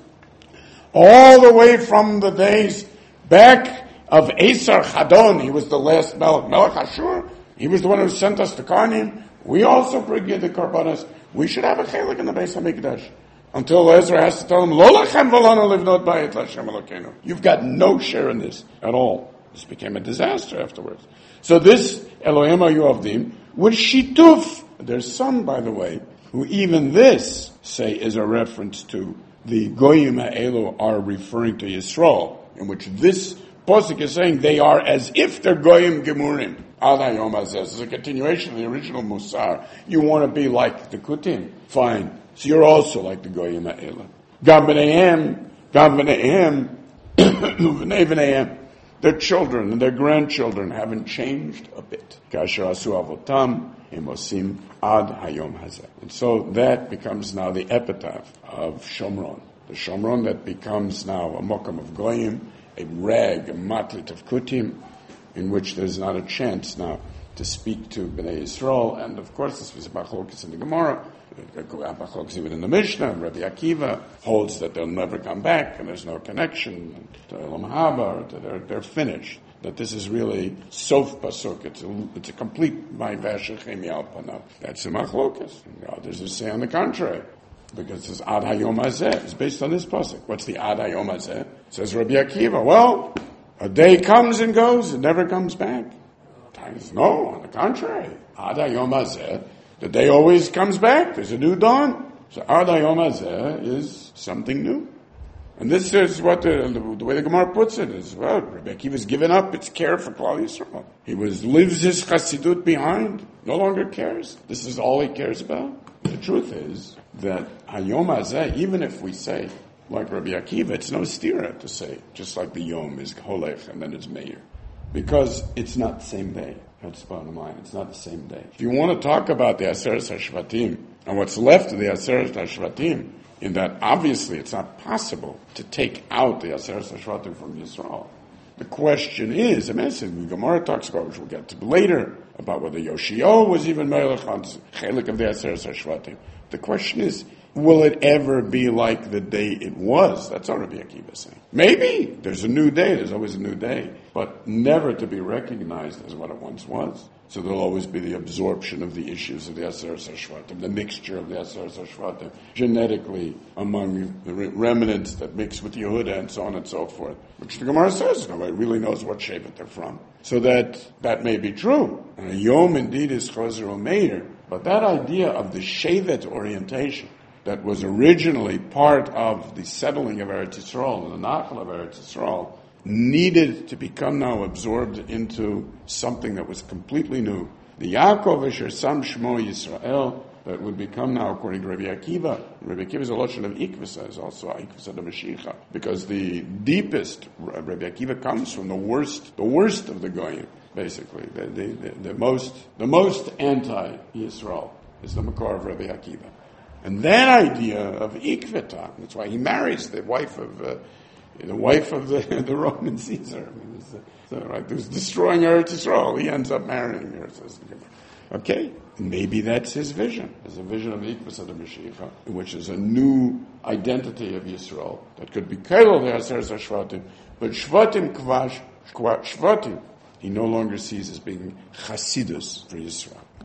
all the way from the days back of Esar Chadon. He was the last Melech, Melech Ashur. He was the one who sent us to Karnim. We also bring you the Karbonas. We should have a chelik in the Beis HaMikdash. Until Ezra has to tell him, Lo lachem v'lanu livnot bayit l'Hashem Elokeinu. You've got no share in this at all. This became a disaster afterwards. So this Elohim hayu avdim was shituf. There's some, by the way, who even this say is a reference to the Goyim ha'elu are referring to Yisrael, in which this Posuk is saying they are as if they're Goyim Gemurim. Ad hayom hazeh. This is a continuation of the original Musar. You want to be like the Kutim? Fine. So you're also like the Goyim ha'elu. Gam b'neihem, gam b'neihem, b'nei b'neihem. Their children and their grandchildren haven't changed a bit. Kasher asu avotam, im osim ad hayom hazeh. And so that becomes now the epitaph of Shomron. The Shomron that becomes now a mokam of Goyim, a rag, a matlit of Kutim, in which there's not a chance now to speak to Bnei Yisrael. And of course, this was a Bachlokes in the Gemara, Bachlokes even in the Mishnah. Rabbi Akiva holds that they'll never come back, and there's no connection to Elam Haba, or to they're, they're finished. That this is really Sof Pasuk. It's a, it's a complete Ma'ivasha Chemi Alpana. That's the Machlokes. Others who say on the contrary, because it's Ad Hayom Hazeh. It's based on this pasuk. What's the Ad Hayom Hazeh? Says Rabbi Akiva. Well, a day comes and goes, it never comes back. Times no, on the contrary. Ad Hayom Hazeh, the day always comes back. There's a new dawn. So Ad Hayom Hazeh is something new. And this is what the, the way the Gemara puts it is, well, Rabbi Akiva's given up its care for Klal Yisrael. He was lives his chassidut behind, no longer cares. This is all he cares about. The truth is that Hayom Hazeh, even if we say, like Rabbi Akiva, it's no stira to say, just like the Yom is Holech and then it's Meir. Because it's not the same day. That's the bottom line. It's not the same day. If you want to talk about the Aseret HaShvatim and what's left of the Aseret HaShvatim, in that obviously it's not possible to take out the Aseret HaShvatim from Yisrael. The question is, I mean, the Gemara talks about, which we'll get to later, about whether Yoshio was even Melech on Chelik of the Aseret HaShvatim. The question is, will it ever be like the day it was? That's what Rabbi Akiva is saying. Maybe. There's a new day. There's always a new day. But never to be recognized as what it once was. So there'll always be the absorption of the issues of the Aseret HaShvatim, the mixture of the Aseret HaShvatim, genetically among the remnants that mix with Yehuda and so on and so forth. Which the Gemara says, nobody really knows what Shevet they're from. So that, that may be true. And a Yom indeed is Chozer Umeir, But that idea of the Shevet orientation that was originally part of the settling of Eretz Yisrael, and the Nachal of Eretz Yisrael, needed to become now absorbed into something that was completely new. The Yaakov Asher Sam Shmo Yisrael, that would become now, according to Rabbi Akiva, Rabbi Akiva is a lotion of Ikvasa, is also Ikvasa de Mashiach, because the deepest, Rabbi Akiva comes from the worst, the worst of the Goyim, basically, the, the, the, the most, the most anti-Yisrael is the Makor of Rabbi Akiva. And that idea of Ikvata, that's why he marries the wife of, uh, the wife of the, the Roman Caesar, I mean, it's, uh, so, right, who's destroying Eretz Yisrael, he ends up marrying her. Okay, maybe that's his vision. There's a vision of the Ikvasa de Mashiach, which is a new identity of Yisrael that could be Kailal the Aseres HaShvatim, but Shvatim Kvash, Shvatim, he no longer sees as being Chasidus for Yisrael.